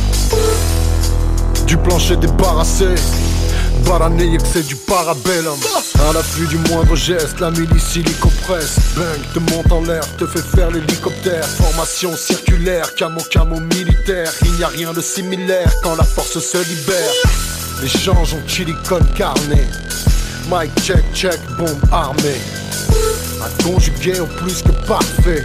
Du plancher débarrassé, barané que c'est du parabellum. À l'affût du moindre geste, la milice illico-presse. Bang, te monte en l'air, te fait faire l'hélicoptère. Formation circulaire, camo militaire. Il n'y a rien de similaire quand la force se libère. Les changes ont chili con carne. Mic check, bombe armée. À conjuguer au plus que parfait.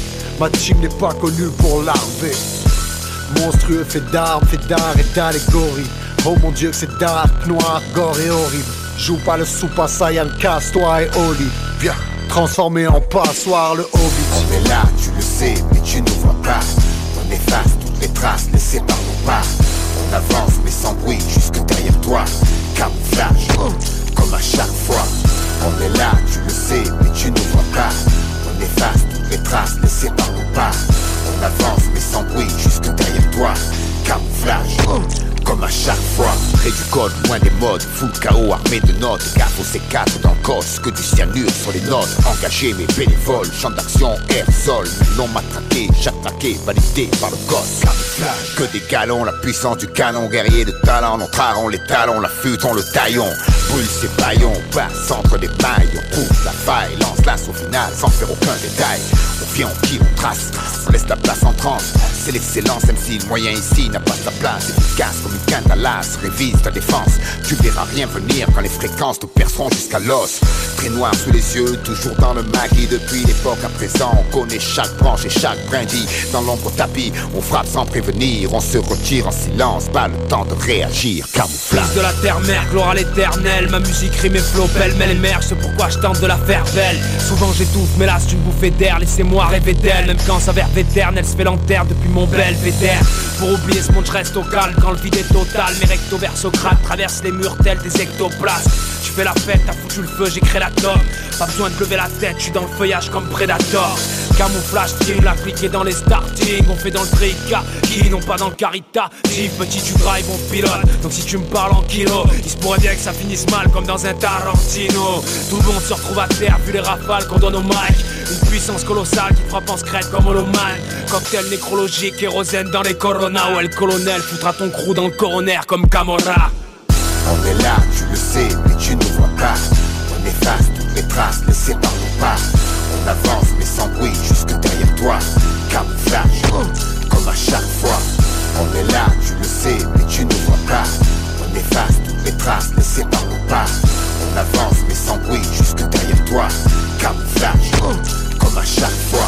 Ma team n'est pas connue pour larver. Monstrueux fait d'art et d'allégorie. Oh mon dieu que c'est dark, noir, gore et horrible. Joue pas le Super Saiyan, casse-toi et Oli. Viens, transformé en passoire le Hobbit. On est là, tu le sais, mais tu ne vois pas. On efface toutes les traces laissées par nos pas. On avance mais sans bruit jusque derrière toi. Camouflage, comme à chaque fois. On est là, tu le sais, mais tu ne vois pas. On efface toutes les traces laissées par nos pas. On avance mais sans bruit jusque derrière toi. Camouflage, comme à chaque fois. Près du code, loin des modes. Full KO armé de notes. Gaffe au C4 dans le code. Que du cyanure sur les notes. Engagé mais bénévole. Champ d'action, air, sol. Non matraqué, chaque traqué, validé par le gosse. Camouflage, que des galons. La puissance du canon. Guerrier de talent. On trarons les talons. La flûte, on le taillon. Brûle ses baillons. Passe entre les mailles. On trouve la faille. Lance l'assaut final sans faire aucun détail. On vient, on kill, on trace. On laisse la place en transe. C'est l'excellence, même si le moyen ici n'a pas sa place. Efficace comme une canne à l'as, révise ta défense. Tu verras rien venir quand les fréquences te perceront jusqu'à l'os. Très noir sous les yeux, toujours dans le maquis. Depuis l'époque à présent, on connaît chaque branche et chaque brindille. Dans l'ombre tapis, on frappe sans prévenir. On se retire en silence, pas le temps de réagir. Camouflage. Fils de la terre-mère, gloire à l'éternel. Ma musique rime et flow, pêle-mêle émerge. C'est pourquoi je tente de la faire belle. Souvent j'étouffe, mais là c'est une bouffée d'air. Laissez-moi rêver d'elle, même quand sa verve éterne. Elle se fait lanterne depuis mon belvédère. Pour oublier ce monde, je reste au calme quand le vide est total. Mes rectos vers Socrate traversent les murs tels des ectoplasmes. Tu fais la fête, t'as foutu le feu, j'ai créé la top. Pas besoin de lever la tête, je suis dans le feuillage comme Predator. Camouflage, team, l'appliqué dans les starting. On fait dans le trika, qui non pas dans le caritatif. Petit tu drive, on pilote, donc si tu me parles en kilo, il se pourrait bien que ça finisse mal comme dans un Tarantino. Tout le monde se retrouve à terre vu les rafales qu'on donne au mic. Une puissance colossale qui frappe en secrète comme Holoman. Cocktail nécrologique, kérosène dans les Corona. Ouais le colonel foutra ton crew dans le coroner comme Camorra. On est là, tu le sais, mais tu ne vois pas. On efface toutes les traces laissées par nos pas. On avance mais sans bruit jusque derrière toi. Camouflage, comme à chaque fois. On est là, tu le sais, mais tu ne vois pas. On efface toutes les traces laissées par nos pas. On avance mais sans bruit jusque derrière toi. Camouflage, comme à chaque fois.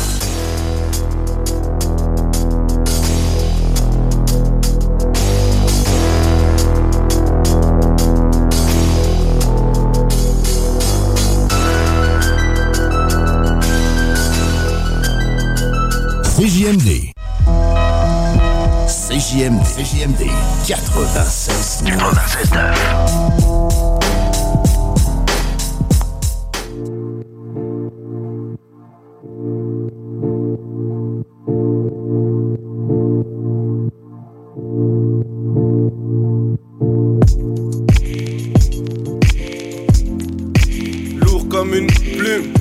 CJMD. CJMD 96. Lourd comme une plume.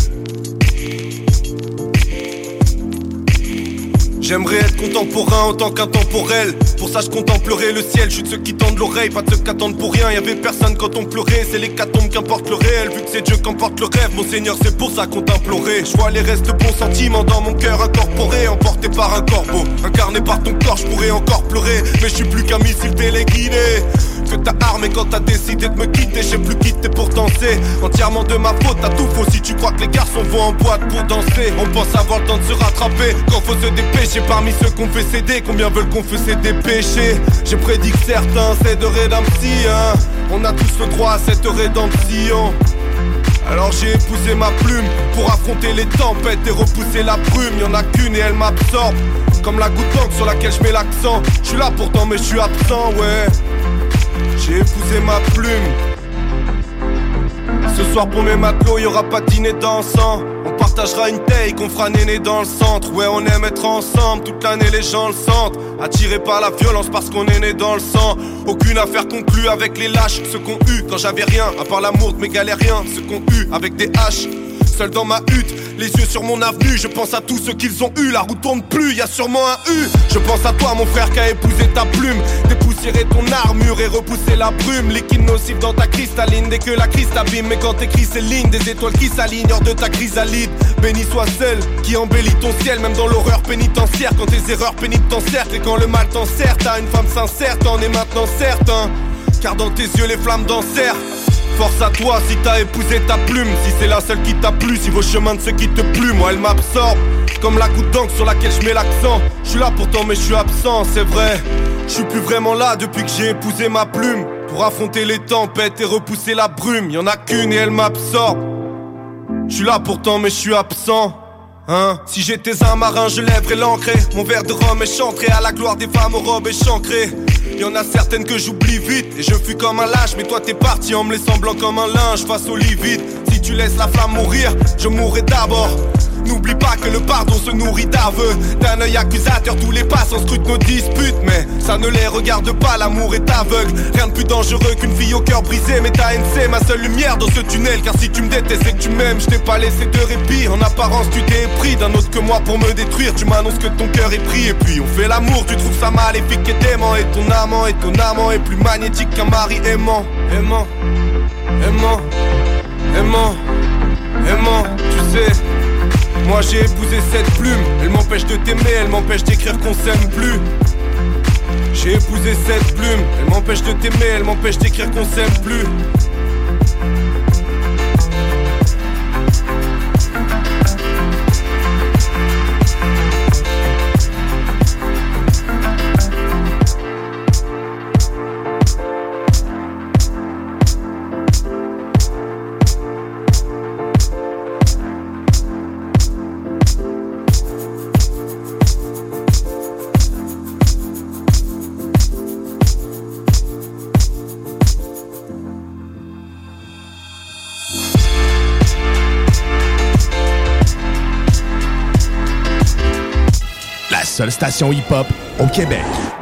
J'aimerais être contemporain en tant qu'intemporel. Pour ça je contemplerai le ciel. Je suis de ceux qui tendent l'oreille, pas de ceux qui attendent pour rien. Y'avait personne quand on pleurait, c'est l'hécatombe qu'importe le réel. Vu que c'est Dieu qu'emporte le rêve, mon Seigneur c'est pour ça qu'on t'implorait. Je vois les restes de bons sentiments dans mon cœur incorporé. Emporté par un corbeau, incarné par ton corps, je pourrais encore pleurer. Mais je suis plus qu'un missile téléguidé que t'as armé quand t'as décidé de me quitter. J'ai plus quitté pour danser. Entièrement de ma faute, t'as tout faux si tu crois que les garçons vont en boîte pour danser. On pense avoir le temps de se rattraper quand faut se dépêcher. Parmi ceux qu'on fait céder, combien veulent confesser des péchés? J'ai prédit que certains c'est de rédemption. On a tous le droit à cette rédemption. Alors j'ai épousé ma plume pour affronter les tempêtes et repousser la brume. Y'en a qu'une et elle m'absorbe comme la goutte d'encre sur laquelle je mets l'accent. Je suis là pourtant mais je suis absent, ouais. J'ai épousé ma plume. Ce soir pour mes matelots y'aura pas de dîner dansant. On partagera une taille qu'on fera néné dans le centre. Ouais, on aime être ensemble, toute l'année les gens le sentent. Attirés par la violence parce qu'on est né dans le sang. Aucune affaire conclue avec les lâches. Ceux qu'on eu quand j'avais rien, à part l'amour de mes galériens. Ceux qu'on eu avec des haches. Seul dans ma hutte, les yeux sur mon avenue. Je pense à tous ceux qu'ils ont eu, la roue tourne plus, y a sûrement un U. Je pense à toi mon frère qui a épousé ta plume. Dépoussiérer ton armure et repousser la brume. Liquide nocif dans ta cristalline dès que la crise t'abîme. Mais quand t'écris ces lignes, des étoiles qui s'alignent hors de ta chrysalide. Béni soit celle qui embellit ton ciel, même dans l'horreur pénitentiaire. Quand tes erreurs pénibles t'encerclent et quand le mal t'enserre. T'as une femme sincère, t'en es maintenant certain. Car dans tes yeux les flammes dansèrent. Force à toi si t'as épousé ta plume. Si c'est la seule qui t'a plu, si vos chemins de ceux qui te pluent. Moi elle m'absorbe comme la goutte d'encre sur laquelle je mets l'accent. Je suis là pourtant mais je suis absent, c'est vrai. Je suis plus vraiment là depuis que j'ai épousé ma plume. Pour affronter les tempêtes et repousser la brume. Y'en a qu'une et elle m'absorbe. Je suis là pourtant mais je suis absent. Hein? Si j'étais un marin je lèverais l'ancré. Mon verre de rhum est chantré à la gloire des femmes aux robes échancrées. Y'en a certaines que j'oublie vite et je fuis comme un lâche. Mais toi t'es parti en me laissant blanc comme un linge face au lit vide. Si tu laisses la flamme mourir, je mourrai d'abord. N'oublie pas que le pardon se nourrit d'aveux. D'un œil accusateur tous les passants scrutent nos disputes. Mais ça ne les regarde pas, l'amour est aveugle. Rien de plus dangereux qu'une fille au cœur brisé. Mais ta haine c'est ma seule lumière dans ce tunnel. Car si tu me détestes et que tu m'aimes, je t'ai pas laissé de répit. En apparence tu t'es épris d'un autre que moi pour me détruire. Tu m'annonces que ton cœur est pris. Et puis on fait l'amour, tu trouves ça maléfique et dément. Et ton amant est plus magnétique qu'un mari aimant. Aimant, aimant, aimant, aimant, tu sais. Moi j'ai épousé cette plume. Elle m'empêche de t'aimer, elle m'empêche d'écrire qu'on s'aime plus. J'ai épousé cette plume. Elle m'empêche de t'aimer, elle m'empêche d'écrire qu'on s'aime plus. Seule station hip-hop au Québec.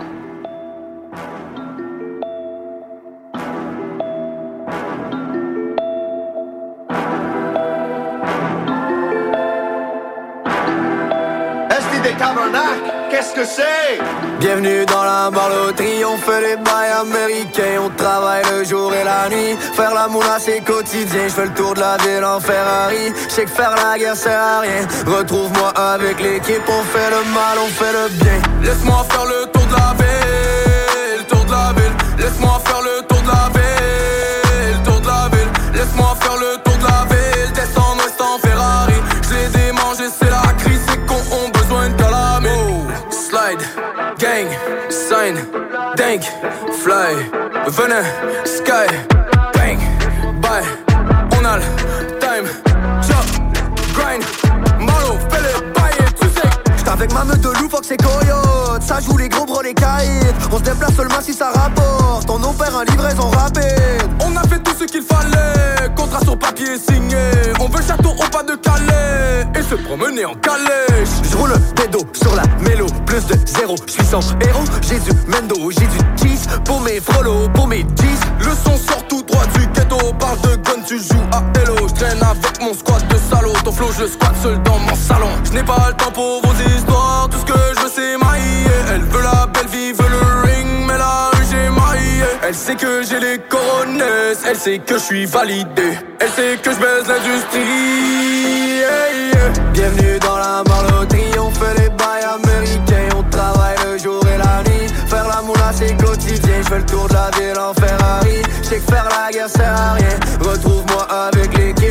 STD Tabernacle, qu'est-ce que c'est? Bienvenue dans la barloterie, on fait les bails américains. On travaille le jour et la nuit, faire la moula c'est quotidien. Je fais le tour de la ville en Ferrari, je sais que faire la guerre sert à rien. Retrouve-moi avec l'équipe, on fait le mal, on fait le bien. Laisse-moi faire le tour de la ville, tour de la ville. Laisse-moi faire le tour de la ville, tour de la ville. Laisse-moi faire le tour de la ville, descendre ouest en Ferrari. Je l'ai démangé, c'est la crise, c'est qu'on a besoin de calamité. Oh, slide, gang, sign, dank, fly, venin, sky, bang, bye. On a le time, chop, grind, malo, fais le bail et tu sais. J'suis avec ma meute de loup, fuck c'est coyote. Ça joue les gros bros, les caïds. On se déplace seulement si ça rapporte. On opère en livraison rapide. On a fait tout ce qu'il fallait. Contrat sur papier signé. On veut château au pas de Calais. Et se promener en calèche. J'roule pédo sur la mélo. Plus de zéro, j'suis son héros. Jésus Mendo, j'ai du cheese. Pour mes frolos, pour mes jeans. Le son sort tout droit du ghetto. Parle de gun, tu joues à Hello. J'traîne avec mon squad de salauds. Ton flow, je squatte seul dans mon salon. J'n'ai pas le temps pour vos histoires. Tout ce que je veux c'est mailler. Elle veut la belle vie, veut le ring. Mais là j'ai maillé. Elle sait que j'ai les coronets. Elle sait que je suis validé. Elle sait que je baise l'industrie. Yeah, yeah. Bienvenue dans la marloterie. On fait les bails américains. On travaille le jour et la nuit. Faire la moula c'est quotidien. Je fais le tour de la ville en Ferrari. Je sais que faire la guerre sert à rien. Retrouve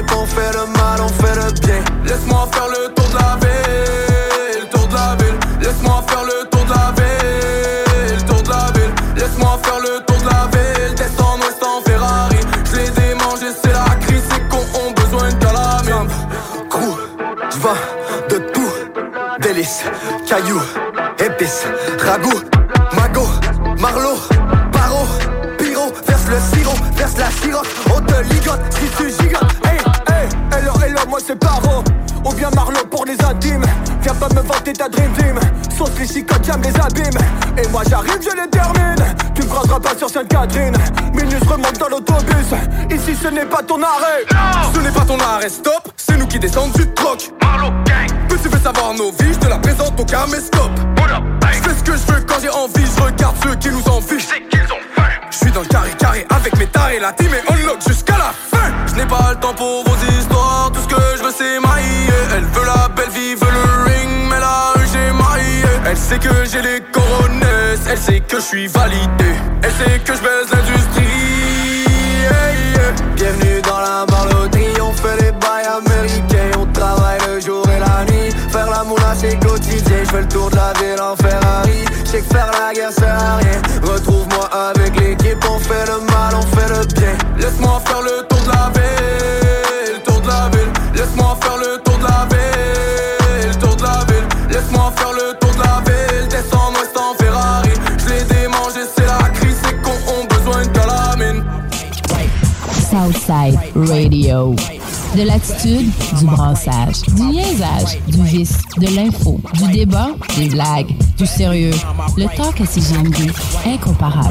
l'équipe, on fait le mal, on fait le bien. Laisse-moi faire le tour de la ville, le tour de la ville. Laisse-moi faire le tour de la ville, le tour de la ville. Laisse-moi faire le tour de la ville, d'est en ouest en Ferrari. Je l'ai démangé, c'est la crise, c'est qu'on ont besoin de calamine. Crew, j'vends de tout, délices, cailloux, épices, ragoût, magot, marlot, paro, pyro, verse le sirop, verse la siroc, on te ligote si tu gigotes. Hey, hey, hello, hello, moi c'est paro, ou bien marlot pour les intimes. Viens pas me vanter ta dream team, sauce les chicotes, j'aime les abîmes. Et moi j'arrive, je les termine. Tu me croiseras pas sur Sainte-Catherine. Minus remonte dans l'autobus. Ici ce n'est pas ton arrêt. Non. Ce n'est pas ton arrêt, stop. C'est nous qui descendons du troc. Marlo gang. Peux tu veux savoir nos vies, je te la présente au caméscope. Je fais ce que je veux quand j'ai envie, je regarde ceux qui nous en fichent. C'est qu'ils ont faim. Je suis dans le carré avec mes tarés, la team est unlock jusqu'à la fin. Je n'ai pas le temps pour vos histoires, tout ce que je veux c'est mailler. Elle veut la belle vie, veut le ring, mais là j'ai maillé. Elle sait que j'ai les coronesses, elle sait que je suis validé. Elle sait que je baise l'industrie. Hey, yeah. Bienvenue dans la barloterie, on fait les bails américains. On travaille le jour et la nuit, faire la moula c'est quotidien. Je fais le tour de la ville en Ferrari. Je sais que faire la guerre sert à rien. Retrouve-moi avec l'équipe, on fait le mal, on fait le bien. Laisse-moi faire le tour de la ville, le tour de la ville. Laisse-moi faire le tour de la ville, le tour de la ville. Laisse-moi faire le tour de la ville, descends ouest en Ferrari. Je l'ai démangé, c'est la crise, c'est qu'on ont besoin de calamine. Southside Radio. De l'attitude, du brassage, du niaisage, du vice, de l'info, du débat, des blagues, du sérieux. Le talk à CJMD, incomparable.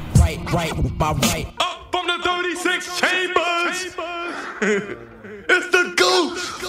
Up from the 36 chambers, it's the Goose.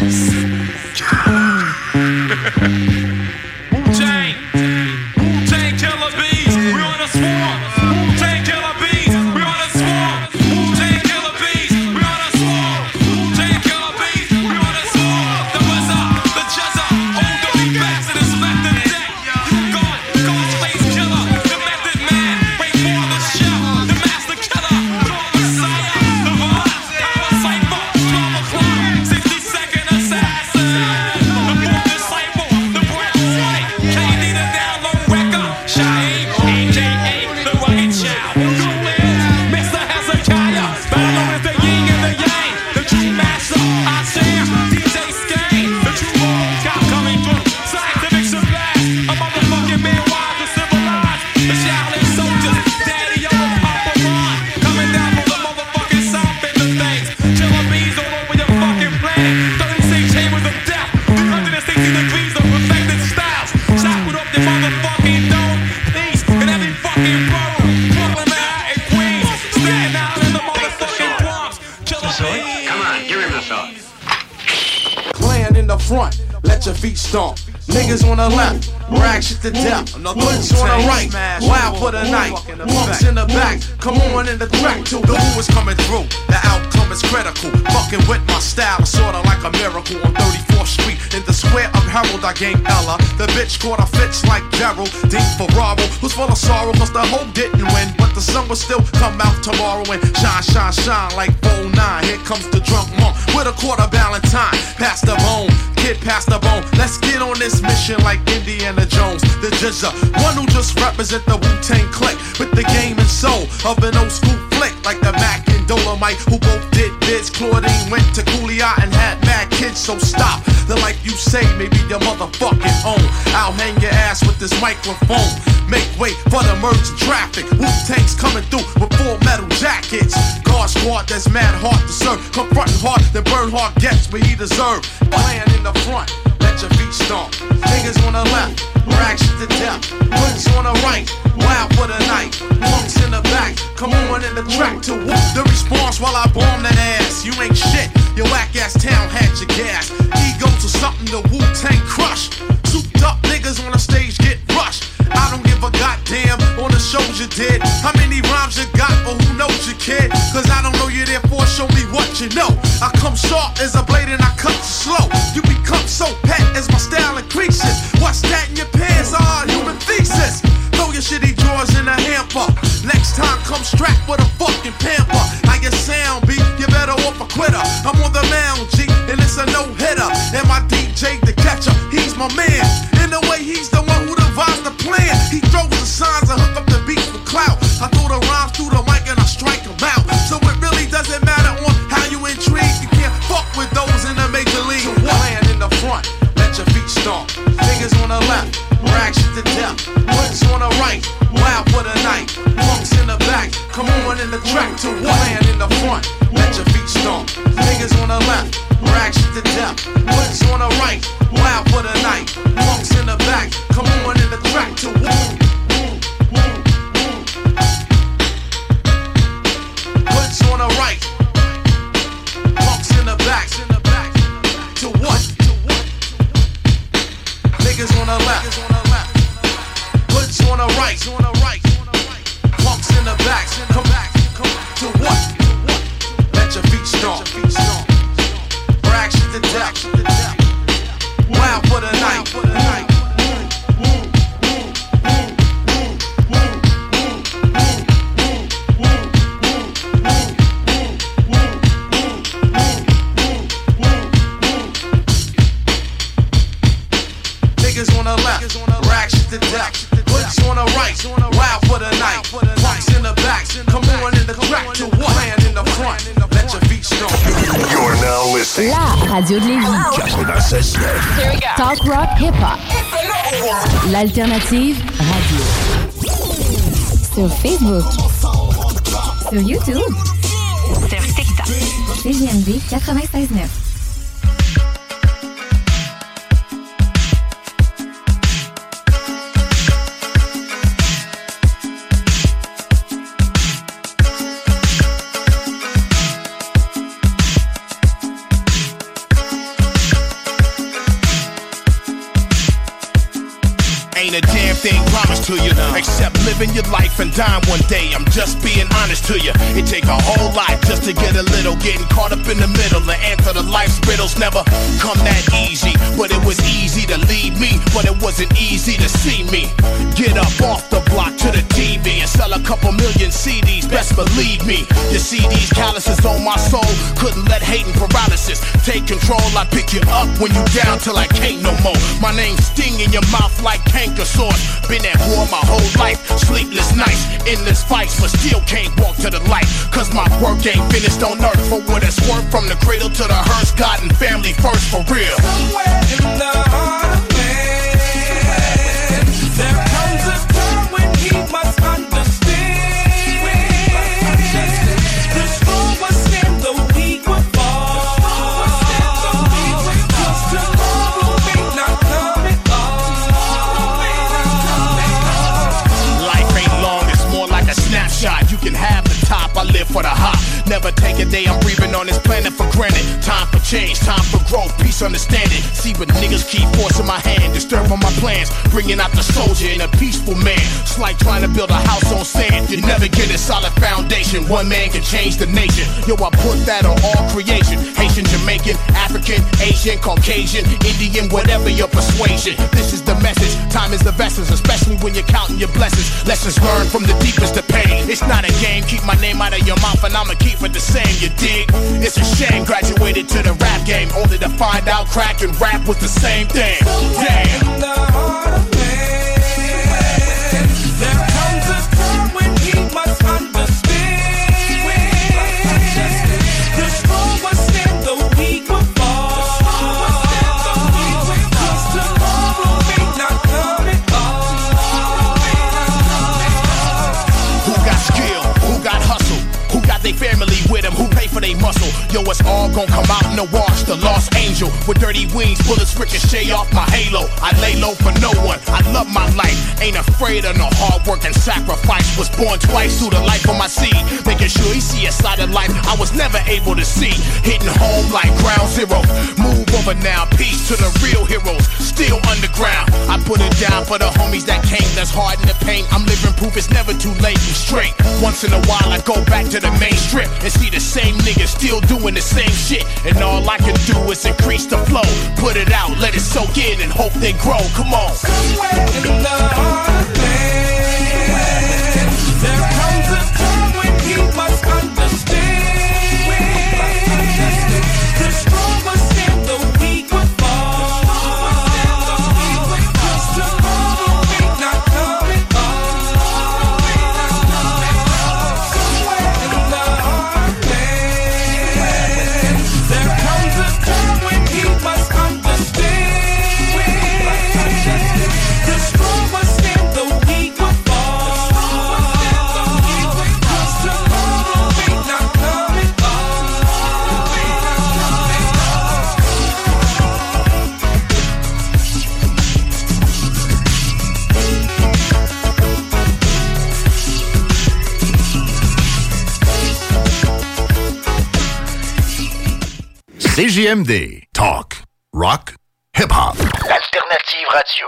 Wu-Tang, Wu-Tang Killer Bees, we on a swarm. Wu-Tang Killer Bees, we on a swarm. Wu-Tang Killer Bees, we on a swarm. Wu-Tang Killer Bees, we on a swarm. The Wizard, the Jezza, all the beat backs and it's left in the deck. You gone, Ghostface Killer, the Method Man, wait for the show. The Master Killer, the Messiah, the Vibe, Power Cypher, 12 o'clock, 60-second assassin. The Book Disciple, the Brown White, KD the download record, Shaheed, a.k.a. the Rugged Child. Who is Mr. Hezekiah? Better known as the yin and the yang, the true master. I share DJ Skane, the true old guy coming through. Scientific surprise, a motherfucking man wise and civilized. The Shaolin soldiers, Daddy O, Papa Ron, coming down from the motherfucking south in the things. Killer bees all over your fucking planet. 36 chambers of death, 360 degrees of perfected styles. Shackled up your motherfucking dome, peace in every fucking borough. Brooklyn, Manhattan, Queens, Staten Island, the motherfucking Bronx. Killer bees. Come on, give him the sauce. Clan in the front, let your feet stomp. Niggas on the left, rag shit to death. Hoods on the right, wild for the night. Punks in the back, come on in the track too. The who is coming through, the outcome is critical. Fucking with my style, sorta like a miracle on 34th Street. In the square of Harold, I gained Ella. The bitch caught a fits like Gerald. Deep Ferraro, who's full of sorrow, cause the hoe didn't win. But the sun will still come out tomorrow and shine, shine, shine like 09. Here comes the drunk monk with a quarter Valentine. Pass the bone, kid, pass the bone. Let's get on this mission like Indiana Jones. The Jizza, one who just represent the Wu-Tang clique with the game and soul of an old school flick like the Mac and Dolomite, who both did bids. Claudine went to Cooley and had mad kids, so stop. The life you say may be your motherfucking own. I'll hang your ass with this microphone. Make way for the merging traffic. Wu-Tang's coming through with full metal jackets. Guard squad that's mad hard to serve. Confronting hard, then burn hard gets where he deserved. Playing in the front, let your feet stomp. Niggas on the left, rag shit to death. Hoods on the right, wild for the night. Punks in the back, come on in the track to whoop the response while I bomb that ass. You ain't shit, your whack ass town had your gas. Ego to something the Wu-Tang crush. Souped up niggas on the stage get rushed. I don't give a goddamn on the shows you did. How many rhymes you got, or who knows you, kid? Cause I don't know you, therefore show me what you know. I come sharp as a blade and I cut you slow. You become so pet as my style increases. What's that in your pants? Human thesis. Throw your shitty drawers in a hamper. Next time come strapped with a fucking pamper. How your sound be? You better off a quitter. I'm on the left, rag shit to death. Hoods on the right, wild for the night. Punks in the back, come on in the track to what? Man in the front, let your feet stomp. Niggas on the left, rag shit to death. Hoods on the right, wild for the night. Punks in the back, come on in the track to what? Hoods on the right, punks in the back to what? Niggas on the left, hoods on the right, punks in the back, come back to what? Let your feet stomp, brag shit to death, wild for the night. Niggas on the left, rag shit to death. Hoods on the right, wild for the night. Punks in the back, come on in the track to what? Man in the front, let your feet stomp. You're now listening. La radio de Lévis. 96.9. Talk rock hip hop. L'alternative radio. Sur Facebook. Sur YouTube. Sur TikTok. CJMD 96.9. Ain't a damn thing promised to you, except living your life and dying one day. I'm just being honest to you. It take a whole lot just to get a little. Getting caught up in the middle and answer the life's riddles never come that easy. But it was easy to lead me, but it wasn't easy to see me. Get up off the block to the TV and sell a couple million CDs, best believe me. You see these calluses on my soul, couldn't let hate and paralysis take control. I pick you up when you down till I can't no more. My name's sting in your mouth like canker sores. Been at war my whole life, sleepless nights, endless fights, but still can't walk to the light. Cause my work ain't finished on earth. For what it's worth, from the cradle to the hearse, God and family first for real. Somewhere in the heart of man, there comes a time when he must understand. The strong will stand, the weak will fall. Cause tomorrow may not come at all. Life ain't long, it's more like a snapshot. You can have the top, I live for the hop. Never take a day I'm breathing on this planet for granted. Time for change, time for growth, peace, understanding. See what niggas keep forcing my hand, disturbing my plans, bringing out the soldier and a peaceful man. It's like trying to build a house on sand. You never get a solid foundation. One man can change the nation. Yo, I put that on all creation. Haitian, Jamaican, African, Asian, Caucasian, Indian, whatever your persuasion. This is the message. Time is the vessels, especially when you're counting your blessings. Lessons learned from the deepest of pain. It's not a game. Keep my name out of your mouth and I'ma keep it the same. You dig? It's a shame. Graduated to the rap game only to find out crack and rap was the same thing. Damn. In the heart of man, there comes a time when he must understand. The strong will stand, the weak will fall. Cause tomorrow may not come at all. Who got skill? Who got hustle? Who got their family with them? Who pay for their muscle? Yo, it's all gon' come out in the wash. The lost angel with dirty wings, bullets ricochet off my halo. I lay low for no one. I love my life, ain't afraid of no hard work and sacrifice. Was born twice through the life of my seed, making sure he see a side of life I was never able to see. Hitting home like ground zero. Move over now, peace to the real heroes. Still underground. I put it down for the homies that came. That's hard in the pain. I'm living proof it's never too late and straight. Once in a while I go back to the main strip and see the same niggas still doing the same shit. And all I can do is increase the flow. Put it out, let it soak in and hope they grow. Come on. Somewhere in the heart of man, there comes a time when he must understand. The strong will stand, the weak will fall. Cause tomorrow may not come at all. Somewhere in the heart of man, there comes a time when he must understand. CJMD. Talk, rock, hip-hop. L'alternative radio.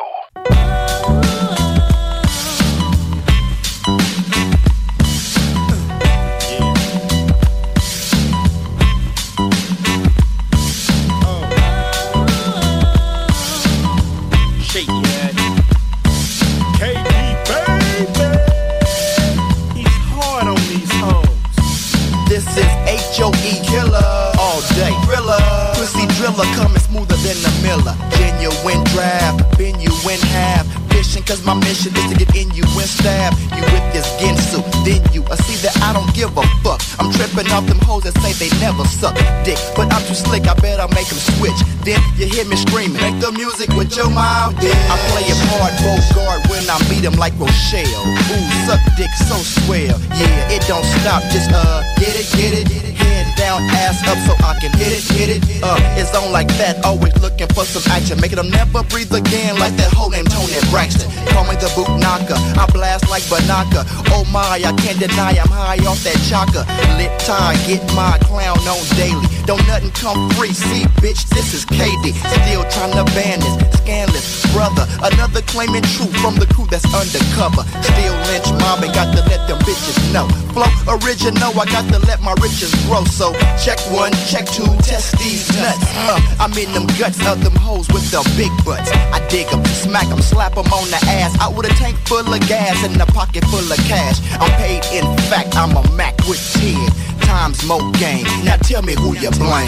Shake that. KD, baby. He's hard on these hoes. This is H.O.E. Killer. All day. Thriller. Pussy driller coming smoother than the Miller. Genuine draft. Bend you in half. Fishing cause my mission is to get in you and stab you with this Ginsu. Then you see that I don't give a fuck. I'm tripping off them hoes that say they never suck dick. But I'm too slick, I bet I'll make them switch. Then you hear me screaming, make the music with your mouth. Yeah. I play it hard, both guard when I beat them like Rochelle. Ooh, suck dick so swell. Yeah, it don't stop, just get it, get it. Head down, ass up so I can hit it, hit it. It's on like that, always looking for some action. Making them never breathe again like that hoe named Tony Braxton. Call me the boot knocker, I blast like Banaka. Oh my, I can't deny I'm high off that chaka. Lit tie, get my clown on daily. Don't nothing come free, see bitch, this is KD. Still trying to ban this, scandalous brother. Another claiming truth from the crew that's undercover. Still lynch mobbing, got to let them bitches know. Flow original, I got to let my riches grow. So check one, check two, test these nuts. I'm in them guts of them hoes with the big butts. I dig them, smack them, slap them on the ass. Out with a tank full of gas and a pocket full of cash. I'm paid in fact, I'm a Mac with 10 times more game. Now tell me who you blame.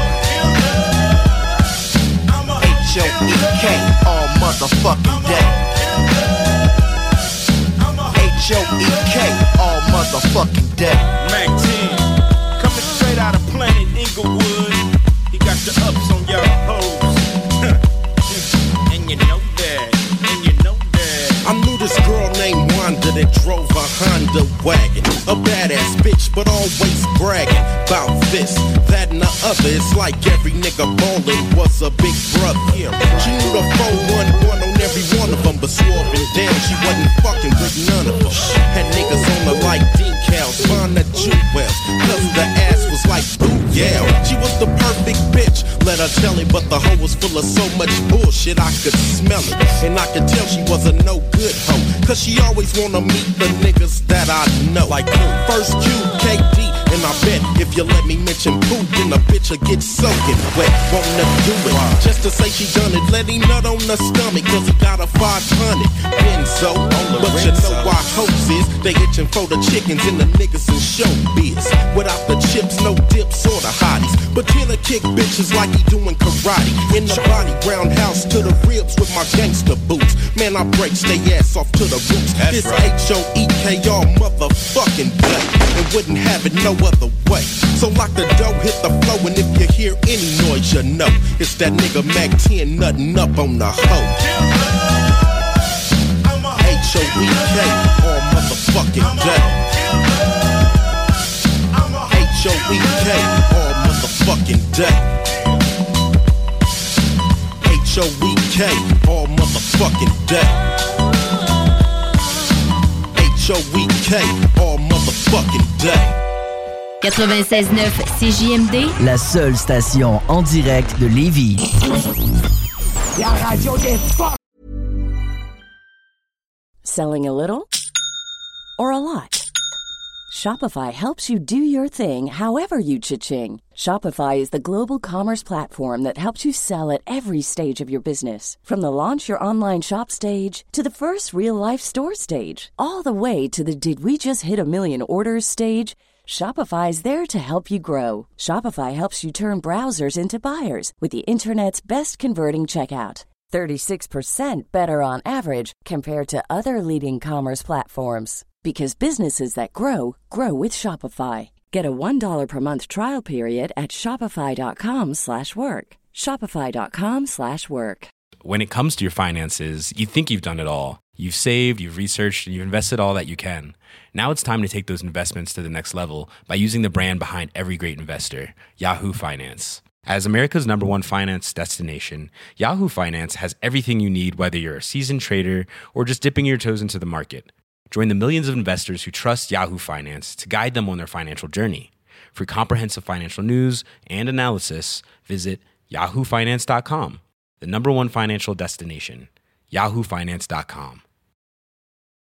H-O-E-K all motherfucking day. H-O-E-K all motherfucking day. Mac 10, coming straight out of planet Inglewood. He got the ups on y'all hoes. And you know that, and you know that. I knew this girl named Wanda that drove a Honda wagon. A badass bitch, but always bragging about this, that, and the other. It's like every nigga ballin' was a big brother. She knew the 411 on every one of them, but swore up and down she wasn't fucking with none of them. Had niggas on her like decals, find the jewels, cause the ass was like ooh yeah. She was the perfect bitch, let her tell it, but the hoe was full of so much bullshit I could smell it. And I could tell she was a no good hoe, cause she always wanna meet the niggas that I know. Like First Q, KD, and I bet if you let me mention poop, then the bitch'll get soaking wet. Wanna do it, just to say she done it. Let him nut on the stomach, cause he got a 500 Benzo. But you know why hoes is, they itching for the chickens and the niggas in showbiz. Without the chips, no dips or the hotties. But Kenna kick bitches like he doing karate. In the body, roundhouse to the ribs with my gangster boots. Man, I break stay ass off to the roots. This H-O-E-K all motherfucking day, and wouldn't have it no other way. So lock the door, hit the flow, and if you hear any noise, you know it's that nigga Mac 10 nutting up on the hoe. H-O-E-K all motherfucking day. H-O-E-K all motherfucking day. H-O-E-K all motherfucking day. H-O-E-K all motherfucking day. 96.9 CJMD, la seule station en direct de Lévis. La radio des fuck. Selling a little or a lot? Shopify helps you do your thing however you cha-ching. Shopify is the global commerce platform that helps you sell at every stage of your business. From the launch your online shop stage to the first real-life store stage, all the way to the did we just hit a million orders stage. Shopify's there to help you grow. Shopify helps you turn browsers into buyers with the internet's best converting checkout. 36% better on average compared to other leading commerce platforms. Because businesses that grow, grow with Shopify. Get a $1 per month trial period at shopify.com/work. Shopify.com/work. When it comes to your finances, you think you've done it all. You've saved, you've researched, and you've invested all that you can. Now it's time to take those investments to the next level by using the brand behind every great investor, Yahoo Finance. As America's #1 finance destination, Yahoo Finance has everything you need, whether you're a seasoned trader or just dipping your toes into the market. Join the millions of investors who trust Yahoo Finance to guide them on their financial journey. For comprehensive financial news and analysis, visit yahoofinance.com, the #1 financial destination, yahoofinance.com.